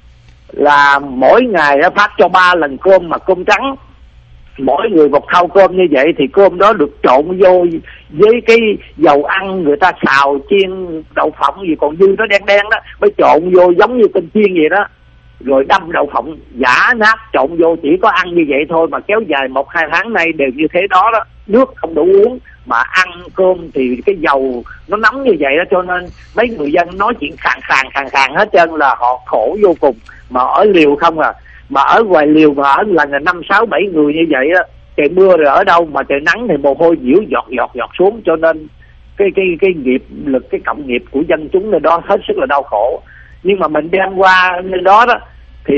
là mỗi ngày nó phát cho ba lần cơm, mà cơm trắng, mỗi người một thau cơm như vậy thì cơm đó được trộn vô với cái dầu ăn người ta xào chiên đậu phộng gì còn dư nó đen đen đó, mới trộn vô giống như cơm chiên vậy đó, rồi đâm đậu phộng giả nát trộn vô, chỉ có ăn như vậy thôi mà kéo dài một hai tháng nay đều như thế đó đó. Nước không đủ uống mà ăn cơm thì cái dầu nó nóng như vậy đó, cho nên mấy người dân nói chuyện khàn khàn khàn khàn hết trơn, là họ khổ vô cùng. Mà ở liều không à, mà ở ngoài liều mà ở lần là năm sáu bảy người như vậy á, trời mưa rồi ở đâu mà trời nắng thì mồ hôi nhiễu giọt giọt giọt xuống. Cho nên cái cái cái nghiệp lực, cái cộng nghiệp của dân chúng nơi đó hết sức là đau khổ. Nhưng mà mình đem qua nơi đó đó thì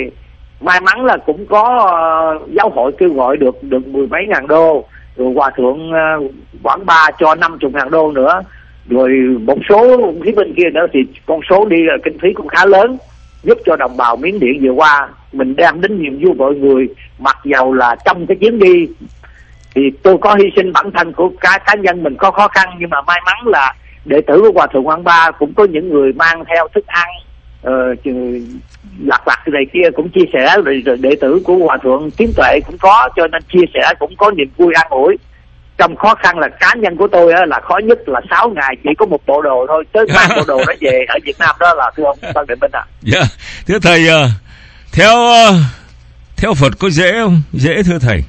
may mắn là cũng có uh, giáo hội kêu gọi được được mười mấy ngàn đô, rồi hòa thượng uh, Quảng Ba cho năm chục ngàn đô nữa, rồi một số phía bên kia nữa thì con số đi là kinh phí cũng khá lớn, giúp cho đồng bào Miến Điện vừa qua. Mình đem đến niềm vui mọi người, mặc dầu là trong cái chuyến đi thì tôi có hy sinh bản thân của cá cá nhân mình có khó khăn, nhưng mà may mắn là đệ tử của hòa thượng Quảng Ba cũng có những người mang theo thức ăn uh, lặt vặt này kia cũng chia sẻ, rồi, rồi đệ tử của hòa thượng Tiến Tuệ cũng có, cho nên chia sẻ cũng có niềm vui an ủi. Trong khó khăn là cá nhân của tôi á, là khó nhất là sáu ngày chỉ có một bộ đồ thôi, tới mang bộ đồ đó về ở Việt Nam đó là thưa ông Phan Định Minh ạ. Dạ, thưa thầy, uh, theo uh, theo Phật có dễ không? Dễ thưa thầy.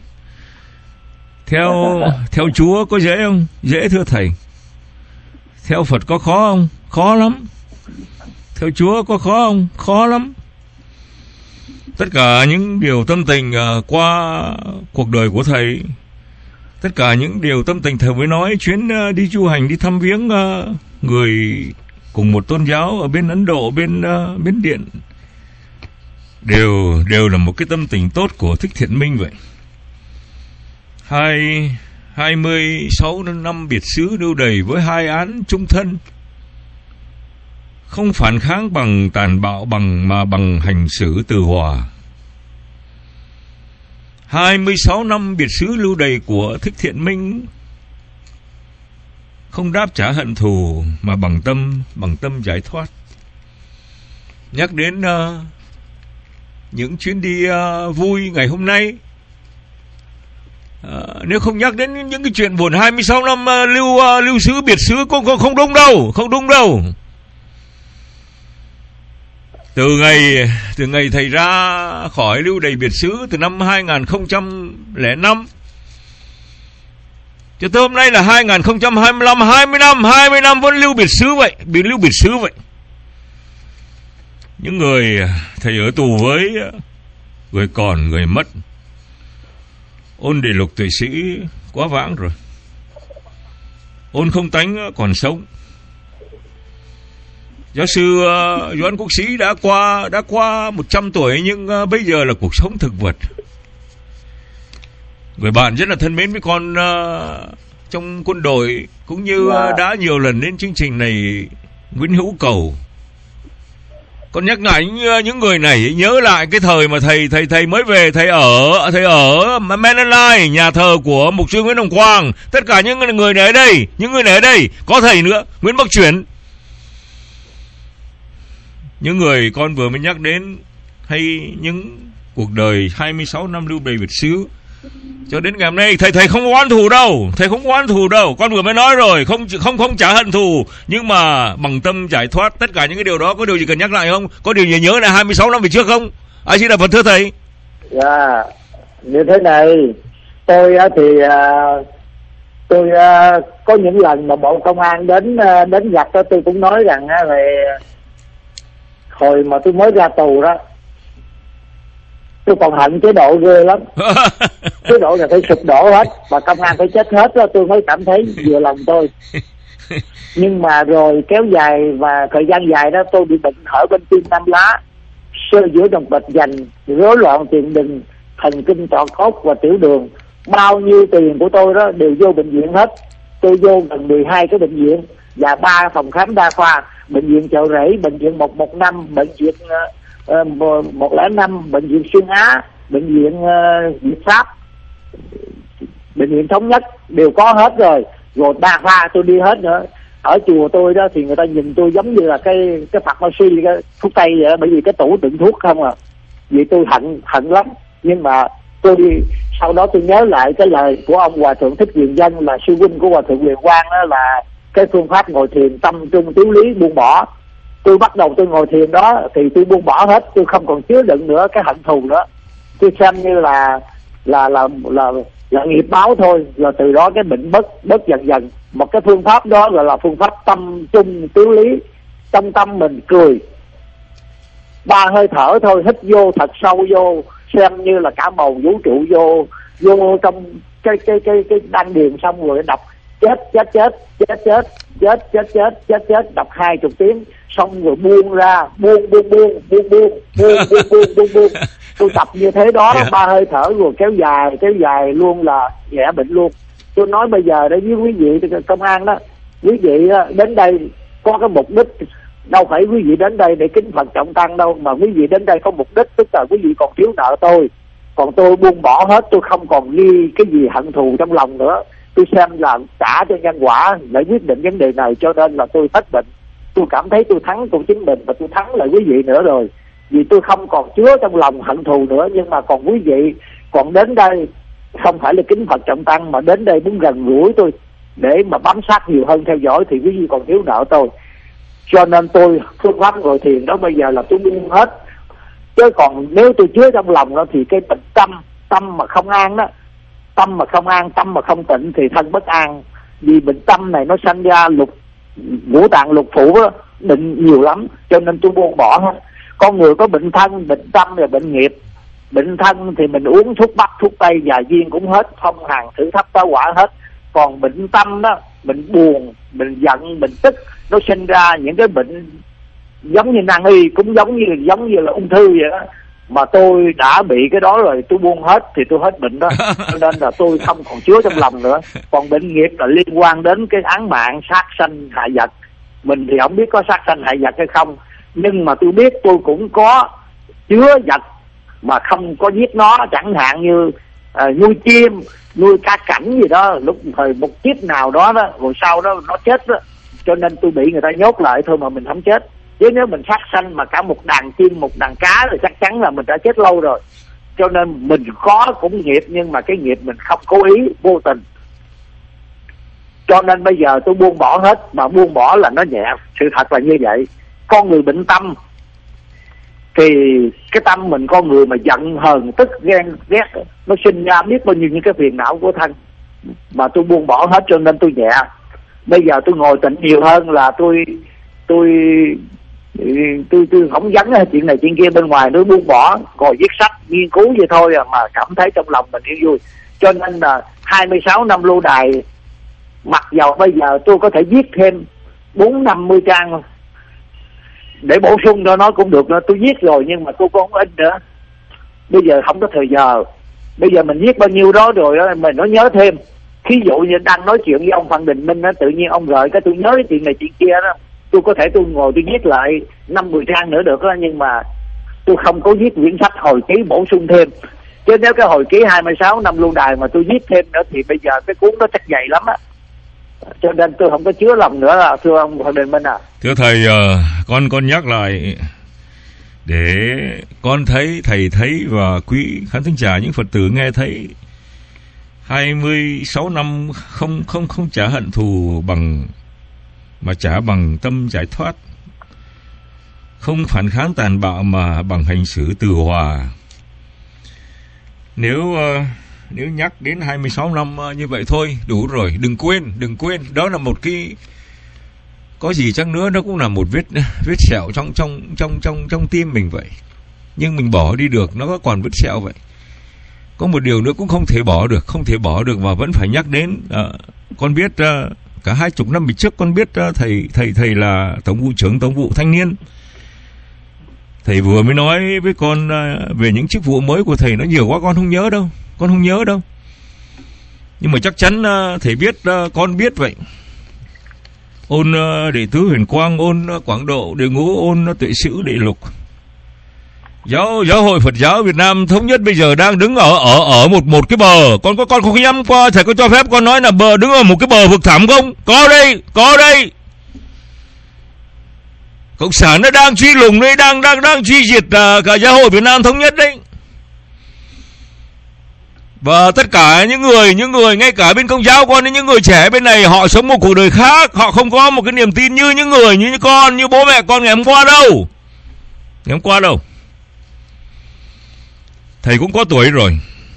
Theo theo Chúa có dễ không? Dễ thưa thầy. Theo Phật có khó không? Khó lắm. Theo Chúa có khó không? Khó lắm. Tất cả những điều tâm tình uh, qua cuộc đời của thầy, tất cả những điều tâm tình thầy mới nói, chuyến uh, đi du hành, đi thăm viếng uh, người cùng một tôn giáo ở bên Ấn Độ, bên uh, Miến Điện, đều đều là một cái tâm tình tốt của Thích Thiện Minh vậy. Hai hai mươi sáu năm biệt xứ lưu đày với hai án chung thân, không phản kháng bằng tàn bạo bằng mà bằng hành xử từ hòa. hai mươi sáu năm biệt xứ lưu đày của Thích Thiện Minh, không đáp trả hận thù mà bằng tâm bằng tâm giải thoát. Nhắc đến uh, những chuyến đi uh, vui ngày hôm nay, uh, nếu không nhắc đến những cái chuyện buồn hai mươi sáu năm uh, lưu uh, lưu xứ biệt xứ cũng không, không đúng đâu, không đúng đâu. Từ ngày từ ngày thầy ra khỏi lưu đày biệt xứ từ năm hai nghìn không trăm lẻ năm cho tới hôm nay là hai nghìn không trăm hai mươi lăm, hai mươi năm, hai mươi năm vẫn lưu biệt xứ vậy, bị lưu biệt xứ vậy. Những người thầy ở tù với, người còn, người mất. Ôn Đề Lục tuệ sĩ quá vãng rồi. Ôn Không Tánh còn sống. Giáo sư uh, Doãn Quốc Sĩ đã qua đã qua một trăm tuổi, nhưng uh, bây giờ là cuộc sống thực vật. Người bạn rất là thân mến với con uh, trong quân đội, cũng như uh, đã nhiều lần đến chương trình này, Nguyễn Hữu Cầu. Con nhắc lại những, những người này nhớ lại cái thời mà thầy thầy thầy mới về, thầy ở thầy ở Menelai, nhà thờ của mục sư Nguyễn Hồng Quang. Tất cả những người này ở đây, những người này ở đây có thầy nữa, Nguyễn Bắc Chuyển. những người con vừa mới nhắc đến, hay những cuộc đời hai mươi sáu năm lưu đày Việt xứ cho đến ngày hôm nay, thầy thầy không có oán thù đâu, thầy không có oán thù đâu. Con vừa mới nói rồi, không không không trả hận thù, nhưng mà bằng tâm giải thoát. Tất cả những cái điều đó có điều gì cần nhắc lại không? Có điều gì nhớ là hai mươi sáu năm về trước không? Ai xin đọc phần thưa thầy. Dạ, như thế này, tôi thì tôi có những lần mà bộ công an đến đến gặp tôi, tôi cũng nói rằng về hồi mà tôi mới ra tù đó, tôi còn hận chế độ ghê lắm. Chế độ là phải sụp đổ hết, và công an phải chết hết đó, tôi mới cảm thấy vừa lòng tôi. Nhưng mà rồi kéo dài và thời gian dài đó, tôi bị bệnh hở bên tim năm lá, sơ giữa động mạch vành, rối loạn tiền đình, thần kinh tọa cốt và tiểu đường. Bao nhiêu tiền của tôi đó đều vô bệnh viện hết. Tôi vô gần mười hai cái bệnh viện và ba phòng khám đa khoa: bệnh viện Chợ Rẫy, bệnh viện một một năm, bệnh viện uh, một không năm, bệnh viện Xuyên Á, bệnh viện uh, Việt Pháp, bệnh viện Thống Nhất đều có hết rồi. Rồi đa khoa tôi đi hết nữa. Ở chùa tôi đó thì người ta nhìn tôi giống như là cái cái Phật Ma Si, cái thuốc tây vậy đó, bởi vì cái tủ đựng thuốc không à. Vì tôi hận hận lắm. Nhưng mà tôi đi sau đó tôi nhớ lại cái lời của ông Hòa Thượng Thích Quyền Dân, là sư huynh của Hòa Thượng Huyền Quang, đó là cái phương pháp ngồi thiền tâm trung tiếu lý buông bỏ. Tôi bắt đầu tôi ngồi thiền đó thì tôi buông bỏ hết, tôi không còn chứa đựng nữa cái hận thù nữa. Tôi xem như là là là là là nghiệp báo thôi. Rồi từ đó cái bệnh bớt bớt dần dần. Một cái phương pháp đó gọi là phương pháp tâm trung tiếu lý. Trong tâm mình cười, ba hơi thở thôi, hít vô thật sâu vô, xem như là cả bầu vũ trụ vô vô trong cái cái cái cái đan điền, xong rồi đọc chết chết chết chết chết chết chết chết chết chết đọc hai chục tiếng, xong rồi buông ra, buông buông buông buông buông buông buông buông buông buông. Tôi tập như thế đó ba hơi thở rồi kéo dài kéo dài luôn là nhẹ bệnh luôn. Tôi nói bây giờ để với quý vị công an đó, quý vị đến đây có cái mục đích, đâu phải quý vị đến đây để kính Phật trọng tăng đâu, mà quý vị đến đây có mục đích, tức là quý vị còn thiếu nợ tôi. Còn tôi buông bỏ hết, tôi không còn ghi cái gì hận thù trong lòng nữa. Tôi xem là trả cho nhân quả để quyết định vấn đề này, cho nên là tôi hết bệnh. Tôi cảm thấy tôi thắng của chính mình và tôi thắng lại quý vị nữa rồi. Vì tôi không còn chứa trong lòng hận thù nữa. Nhưng mà còn quý vị còn đến đây không phải là kính Phật trọng tăng, mà đến đây muốn gần gũi tôi để mà bám sát nhiều hơn, theo dõi, thì quý vị còn thiếu nợ tôi. Cho nên tôi phương pháp ngồi thiền đó bây giờ là tôi buông hết. Chứ còn nếu tôi chứa trong lòng đó thì cái bệnh tâm, tâm mà không an đó, tâm mà không an, tâm mà không tịnh thì thân bất an. Vì bệnh tâm này nó sanh ra lục ngũ tạng lục phủ đó, bệnh nhiều lắm, cho nên tôi buông bỏ hết. Con người có bệnh thân, bệnh tâm và bệnh nghiệp. Bệnh thân thì mình uống thuốc bắc, thuốc tây vài viên cũng hết, phong hàn thử thách tá quả hết. Còn bệnh tâm đó, bệnh buồn, bệnh giận, bệnh tức, nó sinh ra những cái bệnh giống như nan y, cũng giống như giống như là ung thư vậy đó. Mà tôi đã bị cái đó rồi, tôi buông hết thì tôi hết bệnh đó. Cho nên là tôi không còn chứa trong lòng nữa. Còn bệnh nghiệp là liên quan đến cái án mạng sát sanh hại vật. Mình thì không biết có sát sanh hại vật hay không, nhưng mà tôi biết tôi cũng có chứa vật mà không có giết nó. Chẳng hạn như à, nuôi chim, nuôi cá cảnh gì đó, lúc thời một kiếp nào đó đó, rồi sau đó nó chết đó. Cho nên tôi bị người ta nhốt lại thôi mà mình không chết. Chứ nếu mình sát sanh mà cả một đàn chim, một đàn cá thì chắc chắn là mình đã chết lâu rồi. Cho nên mình có cũng nghiệp, nhưng mà cái nghiệp mình không cố ý, vô tình. Cho nên bây giờ tôi buông bỏ hết, mà buông bỏ là nó nhẹ. Sự thật là như vậy. Con người bệnh tâm thì cái tâm mình, con người mà giận hờn tức ghen ghét, nó sinh ra biết bao nhiêu những cái phiền não của thân. Mà tôi buông bỏ hết cho nên tôi nhẹ. Bây giờ tôi ngồi tịnh nhiều hơn là tôi tôi tôi tôi không vấn chuyện này chuyện kia bên ngoài, nó buông bỏ, ngồi viết sách nghiên cứu vậy thôi à, mà cảm thấy trong lòng mình yên vui. Cho nên là hai mươi sáu năm lưu đày, mặc dầu bây giờ tôi có thể viết thêm bốn năm mươi trang để bổ sung cho nó cũng được nữa, tôi viết rồi nhưng mà tôi cũng không in nữa. Bây giờ không có thời giờ. Bây giờ mình viết bao nhiêu đó rồi đó, mình nó nhớ thêm. Thí dụ như đang nói chuyện với ông Phan Đình Minh đó, tự nhiên ông gợi cái tôi nhớ cái chuyện này chuyện kia đó, tôi có thể tôi ngồi tôi viết lại năm mười trang nữa được đó, nhưng mà tôi không có viết quyển sách hồi ký bổ sung thêm. Chứ nếu cái hồi ký hai mươi sáu năm lưu đày mà tôi viết thêm nữa thì bây giờ cái cuốn đó chắc dày lắm á. Cho nên tôi không có chứa lòng nữa, là thưa ông Phan Đình Minh à. Thưa thầy, uh, con con nhắc lại để con thấy, thầy thấy và quý khán thính giả những Phật tử nghe thấy. Hai mươi sáu năm không không không trả hận thù bằng mà trả bằng tâm giải thoát, không phản kháng tàn bạo mà bằng hành xử từ hòa. Nếu uh, nếu nhắc đến hai mươi sáu năm uh, như vậy thôi đủ rồi. Đừng quên, đừng quên, đó là một cái, có gì chăng nữa nó cũng là một vết vết sẹo trong trong trong trong trong tim mình vậy. Nhưng mình bỏ đi được, nó có còn vết sẹo vậy. Có một điều nữa cũng không thể bỏ được, không thể bỏ được mà vẫn phải nhắc đến. Uh, con biết uh, cả hai chục năm trước con biết uh, thầy thầy thầy là tổng vụ trưởng tổng vụ thanh niên. Thầy vừa mới nói với con uh, về những chức vụ mới của thầy, nó nhiều quá con không nhớ đâu, con không nhớ đâu. Nhưng mà chắc chắn uh, thầy biết, uh, con biết vậy. Ôn uh, đệ tứ huyền quang, ôn uh, quảng độ đệ ngũ, ôn uh, tuệ sửu đệ lục. Giáo giáo hội Phật giáo Việt Nam thống nhất bây giờ đang đứng ở ở ở một một cái bờ. Con có con không dám qua, thầy có cho phép con nói là bờ đứng ở một cái bờ vực thẳm không? Có đây, có đây. Cộng sản nó đang truy lùng đây, đang đang đang truy diệt uh, cả giáo hội Việt Nam thống nhất đấy. Và tất cả những người, những người ngay cả bên Công giáo con, những người trẻ bên này, họ sống một cuộc đời khác, họ không có một cái niềm tin như những người như con, như bố mẹ con ngày hôm qua đâu. Ngày hôm qua đâu. Thầy cũng có tuổi rồi.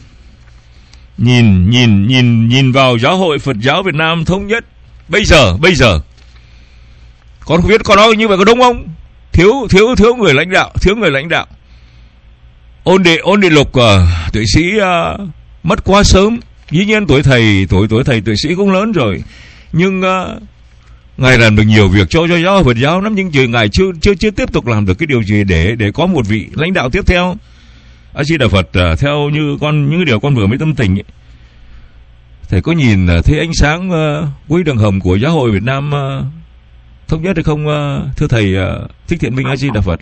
Nhìn nhìn nhìn nhìn vào giáo hội Phật giáo Việt Nam thống nhất bây giờ, bây giờ. Con không biết con nói như vậy có đúng không? Thiếu thiếu thiếu người lãnh đạo, thiếu người lãnh đạo. Ôn đệ ôn đệ lục uh, tuệ sĩ uh, mất quá sớm. Dĩ nhiên tuổi thầy tuổi tuổi thầy tuệ sĩ cũng lớn rồi, nhưng uh, ngài làm được nhiều việc cho cho giáo hội Phật giáo lắm, nhưng chứ ngài chưa chưa chưa tiếp tục làm được cái điều gì để để có một vị lãnh đạo tiếp theo. A Di Đà Phật, uh, theo như con những điều con vừa mới tâm tình ấy, thầy có nhìn uh, thấy ánh sáng uh, cuối đường hầm của giáo hội Việt Nam uh, thống nhất hay không, uh, thưa thầy uh, Thích Thiện Minh? A Di Đà Phật.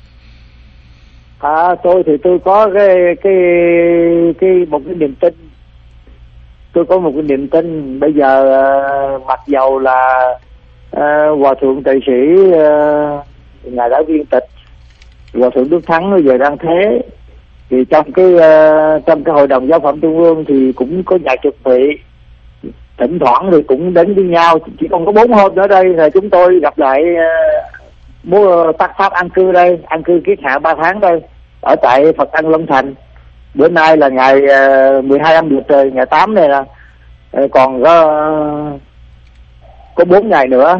À, tôi thì tôi có cái cái cái một cái niềm tin, tôi có một cái niềm tin. Bây giờ uh, mặc dầu là uh, hòa thượng tề sĩ uh, ngài đã viên tịch, hòa thượng Đức Thắng bây giờ đang thế, thì trong cái uh, trong cái hội đồng giáo phẩm trung ương thì cũng có nhạc trực vị, thỉnh thoảng thì cũng đến với nhau. Chỉ còn có bốn hôm nữa đây là chúng tôi gặp lại uh, mua tác pháp an cư đây, an cư kiết hạ ba tháng đây ở tại Phật Tăng Long Thành. Bữa nay là ngày uh, mười hai âm lịch rồi, ngày tám này là uh, còn có uh, có bốn ngày nữa,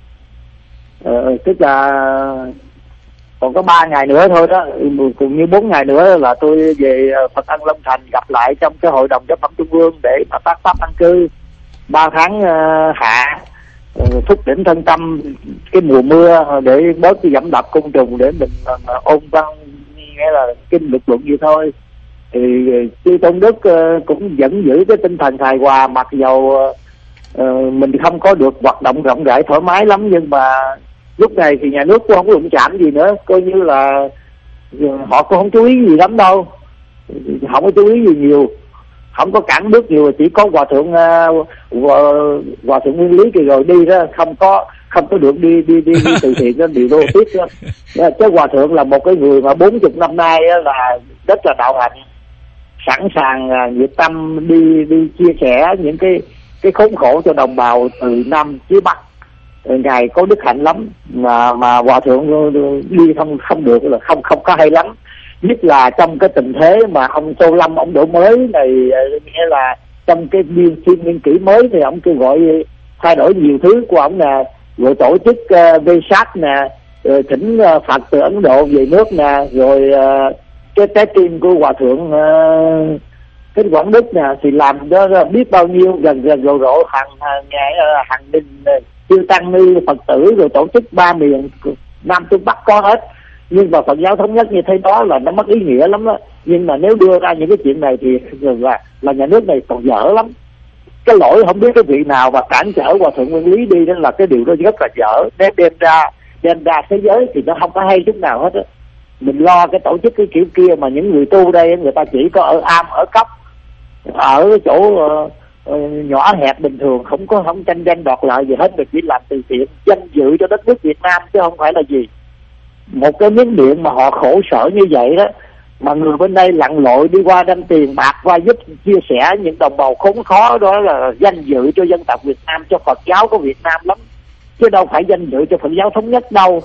uh, tức là còn có ba ngày nữa thôi đó, cũng như bốn ngày nữa là tôi về Phật Tăng Long Thành gặp lại trong cái hội đồng giáo phẩm trung ương để mà tác pháp an cư ba tháng uh, hạ, uh, thúc đỉnh thân tâm cái mùa mưa để bớt cái dẫm đạp côn trùng, để mình uh, ôn văn nghĩa là kinh lực luận gì thôi. Thì chư Tôn Đức uh, cũng vẫn giữ cái tinh thần hài hòa, mặc dầu uh, mình không có được hoạt động rộng rãi thoải mái lắm, nhưng mà lúc này thì nhà nước cũng không có đụng chạm gì nữa, coi như là họ cũng không chú ý gì lắm đâu, không có chú ý gì nhiều, không có cản bước nhiều. Chỉ có hòa thượng uh, hòa, hòa thượng Nguyên Lý kỳ rồi đi đó, không có không có được đi đi đi, đi từ thiện đó, điều đô tiết đó. Chứ hòa thượng là một cái người mà bốn chục năm nay là rất là đạo hạnh, sẵn sàng uh, nhiệt tâm đi đi chia sẻ những cái cái khốn khổ cho đồng bào từ Nam chí Bắc. Ngài có đức hạnh lắm, mà mà hòa thượng đi không không được là không không có hay lắm, nhất là trong cái tình thế mà ông Tô Lâm ông đổi mới này, nghĩa là trong cái biên phiên nghiên kỷ mới thì ông kêu gọi thay đổi nhiều thứ của ông nè, rồi tổ chức uh, vê sát nè, rồi thỉnh uh, Phật từ Ấn Độ về nước nè, rồi uh, cái trái tim của hòa thượng uh, cái Quảng Đức nè, thì làm đó biết bao nhiêu gần gần rộ rộ hàng hàng ngày hàng đình chư tăng ni Phật tử, rồi tổ chức ba miền Nam Trung Bắc có hết. Nhưng mà Phật giáo thống nhất như thế đó là nó mất ý nghĩa lắm đó. Nhưng mà nếu đưa ra những cái chuyện này thì là là nhà nước này còn dở lắm. Cái lỗi không biết cái vị nào mà cản trở hòa thượng Nguyên Lý đi, đó là cái điều đó rất là dở. Nếu đem ra đem ra thế giới thì nó không có hay chút nào hết á. Mình lo cái tổ chức cái kiểu kia mà những người tu đây người ta chỉ có ở am ở cốc, ở chỗ uh, uh, nhỏ hẹp bình thường, không có không tranh danh đoạt lợi gì hết, được chỉ làm từ thiện danh dự cho đất nước Việt Nam chứ không phải là gì. một cái miếng điện mà họ khổ sở như vậy đó, mà người bên đây lặn lội đi qua đem tiền bạc qua giúp chia sẻ những đồng bào khốn khó, đó là danh dự cho dân tộc Việt Nam, cho Phật giáo của Việt Nam lắm, chứ đâu phải danh dự cho Phật giáo thống nhất đâu.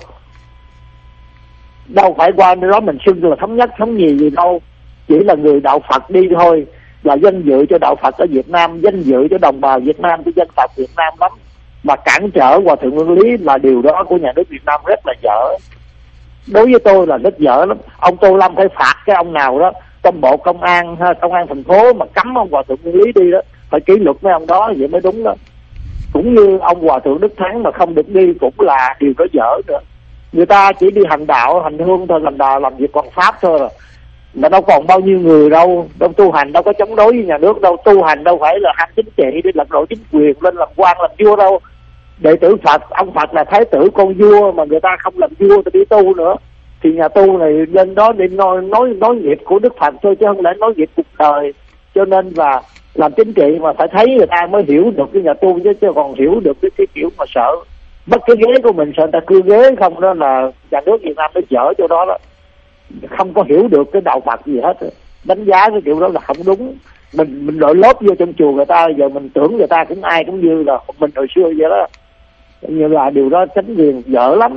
Đâu phải qua đó mình xưng là thống nhất thống gì gì đâu, chỉ là người đạo Phật đi thôi, là danh dự cho đạo Phật ở Việt Nam, danh dự cho đồng bào Việt Nam, cho dân tộc Việt Nam lắm. Mà cản trở Hòa thượng Nguyên Lý là điều đó của nhà nước Việt Nam rất là dở. Đối với tôi là rất dở lắm. Ông Tô Lâm phải phạt cái ông nào đó trong bộ công an, công an thành phố mà cấm ông Hòa thượng Nguyên Lý đi đó, phải kỷ luật mấy ông đó vậy mới đúng đó. Cũng như ông Hòa thượng Đức Thắng mà không được đi cũng là điều đó dở nữa. Người ta chỉ đi hành đạo, hành hương thôi, làm đạo, làm việc còn pháp thôi rồi. Mà đâu còn bao nhiêu người đâu, đâu tu hành đâu có chống đối với nhà nước đâu, tu hành đâu phải là ham chính trị để lật đổ chính quyền lên làm quan làm vua đâu. Đệ tử Phật, ông Phật là thái tử con vua mà người ta không làm vua thì đi tu nữa. Thì nhà tu này lên đó để nói nói nói nghiệp của Đức Phật thôi, chứ không lẽ nói nghiệp cuộc đời. Cho nên là làm chính trị mà phải thấy người ta mới hiểu được cái nhà tu, chứ chứ còn hiểu được cái, cái kiểu mà sợ mất cái ghế của mình, sợ người ta cưa ghế không, đó là nhà nước Việt Nam nó dở chỗ đó đó. Không có hiểu được cái đạo Phật gì hết, đánh giá cái kiểu đó là không đúng. Mình mình đội lốp vô trong chùa người ta, giờ mình tưởng người ta cũng ai cũng như là mình hồi xưa vậy đó. Như là điều đó tránh quyền dở lắm.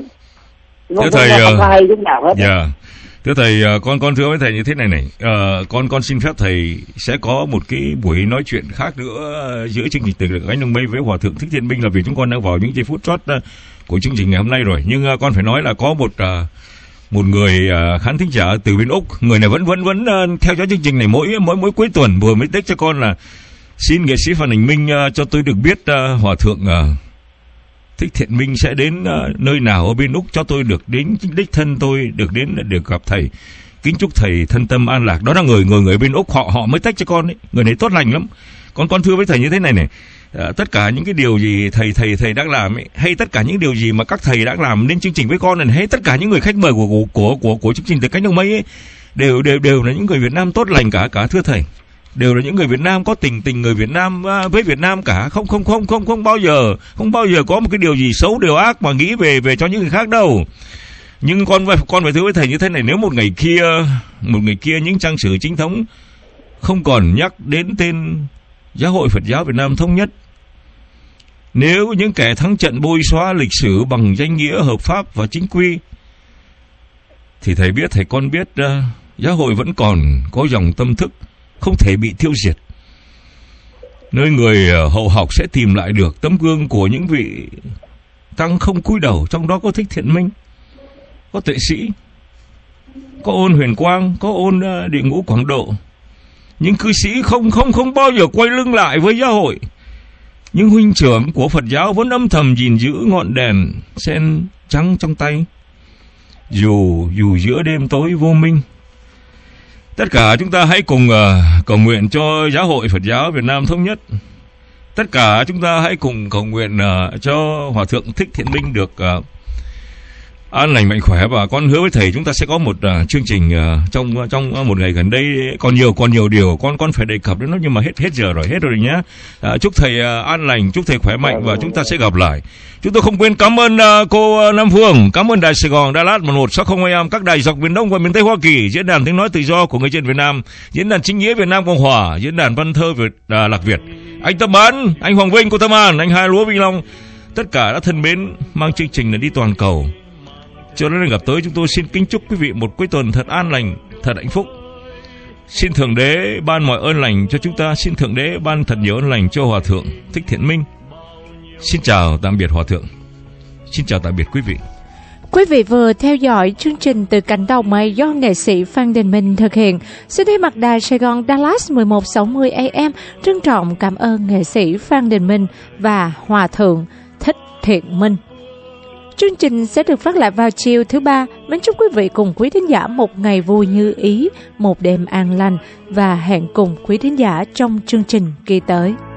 Nó Thưa không, thầy, nó không có hay chút nào hết. Yeah. Thưa thầy, con con thưa với thầy như thế này này, uh, con con xin phép thầy sẽ có một cái buổi nói chuyện khác nữa giữa chương trình Từ Cánh Đồng Mây với Hòa thượng Thích Thiện Minh, là vì chúng con đang vào những giây phút chót uh, của chương trình ngày hôm nay rồi. Nhưng uh, con phải nói là có một uh, một người uh, khán thính giả từ bên Úc, người này vẫn vẫn vẫn uh, theo dõi chương trình này mỗi mỗi mỗi cuối tuần, vừa mới text cho con là xin nghệ sĩ Phan Đình Minh uh, cho tôi được biết uh, Hòa thượng uh, Thích Thiện Minh sẽ đến uh, nơi nào ở bên Úc, cho tôi được đến đích thân tôi được đến được gặp thầy, kính chúc thầy thân tâm an lạc. Đó là người người người bên Úc, họ họ mới tách cho con ấy. Người này tốt lành lắm. Con con thưa với thầy như thế này này, à, tất cả những cái điều gì thầy thầy thầy đang làm ấy, hay tất cả những điều gì mà các thầy đã làm nên chương trình với con này, hay tất cả những người khách mời của của của của, của chương trình Từ Cánh Đồng Mây ấy, đều đều đều là những người Việt Nam tốt lành cả cả thưa thầy. Đều là những người Việt Nam có tình tình người Việt Nam với Việt Nam cả, không không không không không bao giờ không bao giờ có một cái điều gì xấu điều ác mà nghĩ về về cho những người khác đâu. Nhưng con con phải thưa với thầy như thế này, nếu một ngày kia một ngày kia những trang sử chính thống không còn nhắc đến tên Giáo hội Phật giáo Việt Nam Thống Nhất, nếu những kẻ thắng trận bôi xóa lịch sử bằng danh nghĩa hợp pháp và chính quy, thì thầy biết, thầy con biết uh, giáo hội vẫn còn có dòng tâm thức không thể bị tiêu diệt, nơi người hậu học sẽ tìm lại được tấm gương của những vị tăng không cúi đầu, trong đó có Thích Thiện Minh, có Tuệ Sĩ, có Ôn Huyền Quang, có Ôn uh, Địa Ngũ Quảng Độ. Những cư sĩ không không không bao giờ quay lưng lại với giáo hội. Những huynh trưởng của Phật giáo vẫn âm thầm gìn giữ ngọn đèn sen trắng trong tay, dù dù giữa đêm tối vô minh. Tất cả chúng ta hãy cùng uh, cầu nguyện cho Giáo hội Phật giáo Việt Nam Thống Nhất. Tất cả chúng ta hãy cùng cầu nguyện uh, cho Hòa thượng Thích Thiện Minh được uh, an lành mạnh khỏe. Và con hứa với thầy chúng ta sẽ có một uh, chương trình uh, trong uh, trong uh, một ngày gần đây. Còn nhiều còn nhiều điều con con phải đề cập đến nó, nhưng mà hết hết giờ rồi, hết rồi nhé. Uh, chúc thầy uh, an lành, chúc thầy khỏe mạnh và chúng ta sẽ gặp lại. Chúng tôi không quên cảm ơn uh, cô uh, Nam Phương, cảm ơn Đài Sài Gòn, Đà Lạt một một sáu không a em, các đài dọc miền Đông và miền Tây Hoa Kỳ, diễn đàn tiếng nói tự do của người dân Việt Nam, diễn đàn chính nghĩa Việt Nam Cộng Hòa, diễn đàn văn thơ Việt uh, Lạc Việt, anh Tâm An, anh Hoàng Vinh, cô Tâm An, anh Hai Lúa Vinh Long, tất cả đã thân mến mang chương trình là đi toàn cầu. Cho đến gặp tới, chúng tôi xin kính chúc quý vị một cuối tuần thật an lành, thật hạnh phúc. Xin Thượng Đế ban mọi ơn lành cho chúng ta. Xin Thượng Đế ban thật nhiều ơn lành cho Hòa thượng Thích Thiện Minh. Xin chào tạm biệt Hòa thượng. Xin chào tạm biệt quý vị. Quý vị vừa theo dõi chương trình Từ Cánh Đồng Mây do nghệ sĩ Phan Đình Minh thực hiện. Xin thay mặt Đài Sài Gòn Dallas mười một sáu mươi a em trân trọng cảm ơn nghệ sĩ Phan Đình Minh và Hòa thượng Thích Thiện Minh. Chương trình sẽ được phát lại vào chiều thứ ba. Mến chúc quý vị cùng quý thính giả một ngày vui như ý, một đêm an lành và hẹn cùng quý thính giả trong chương trình kỳ tới.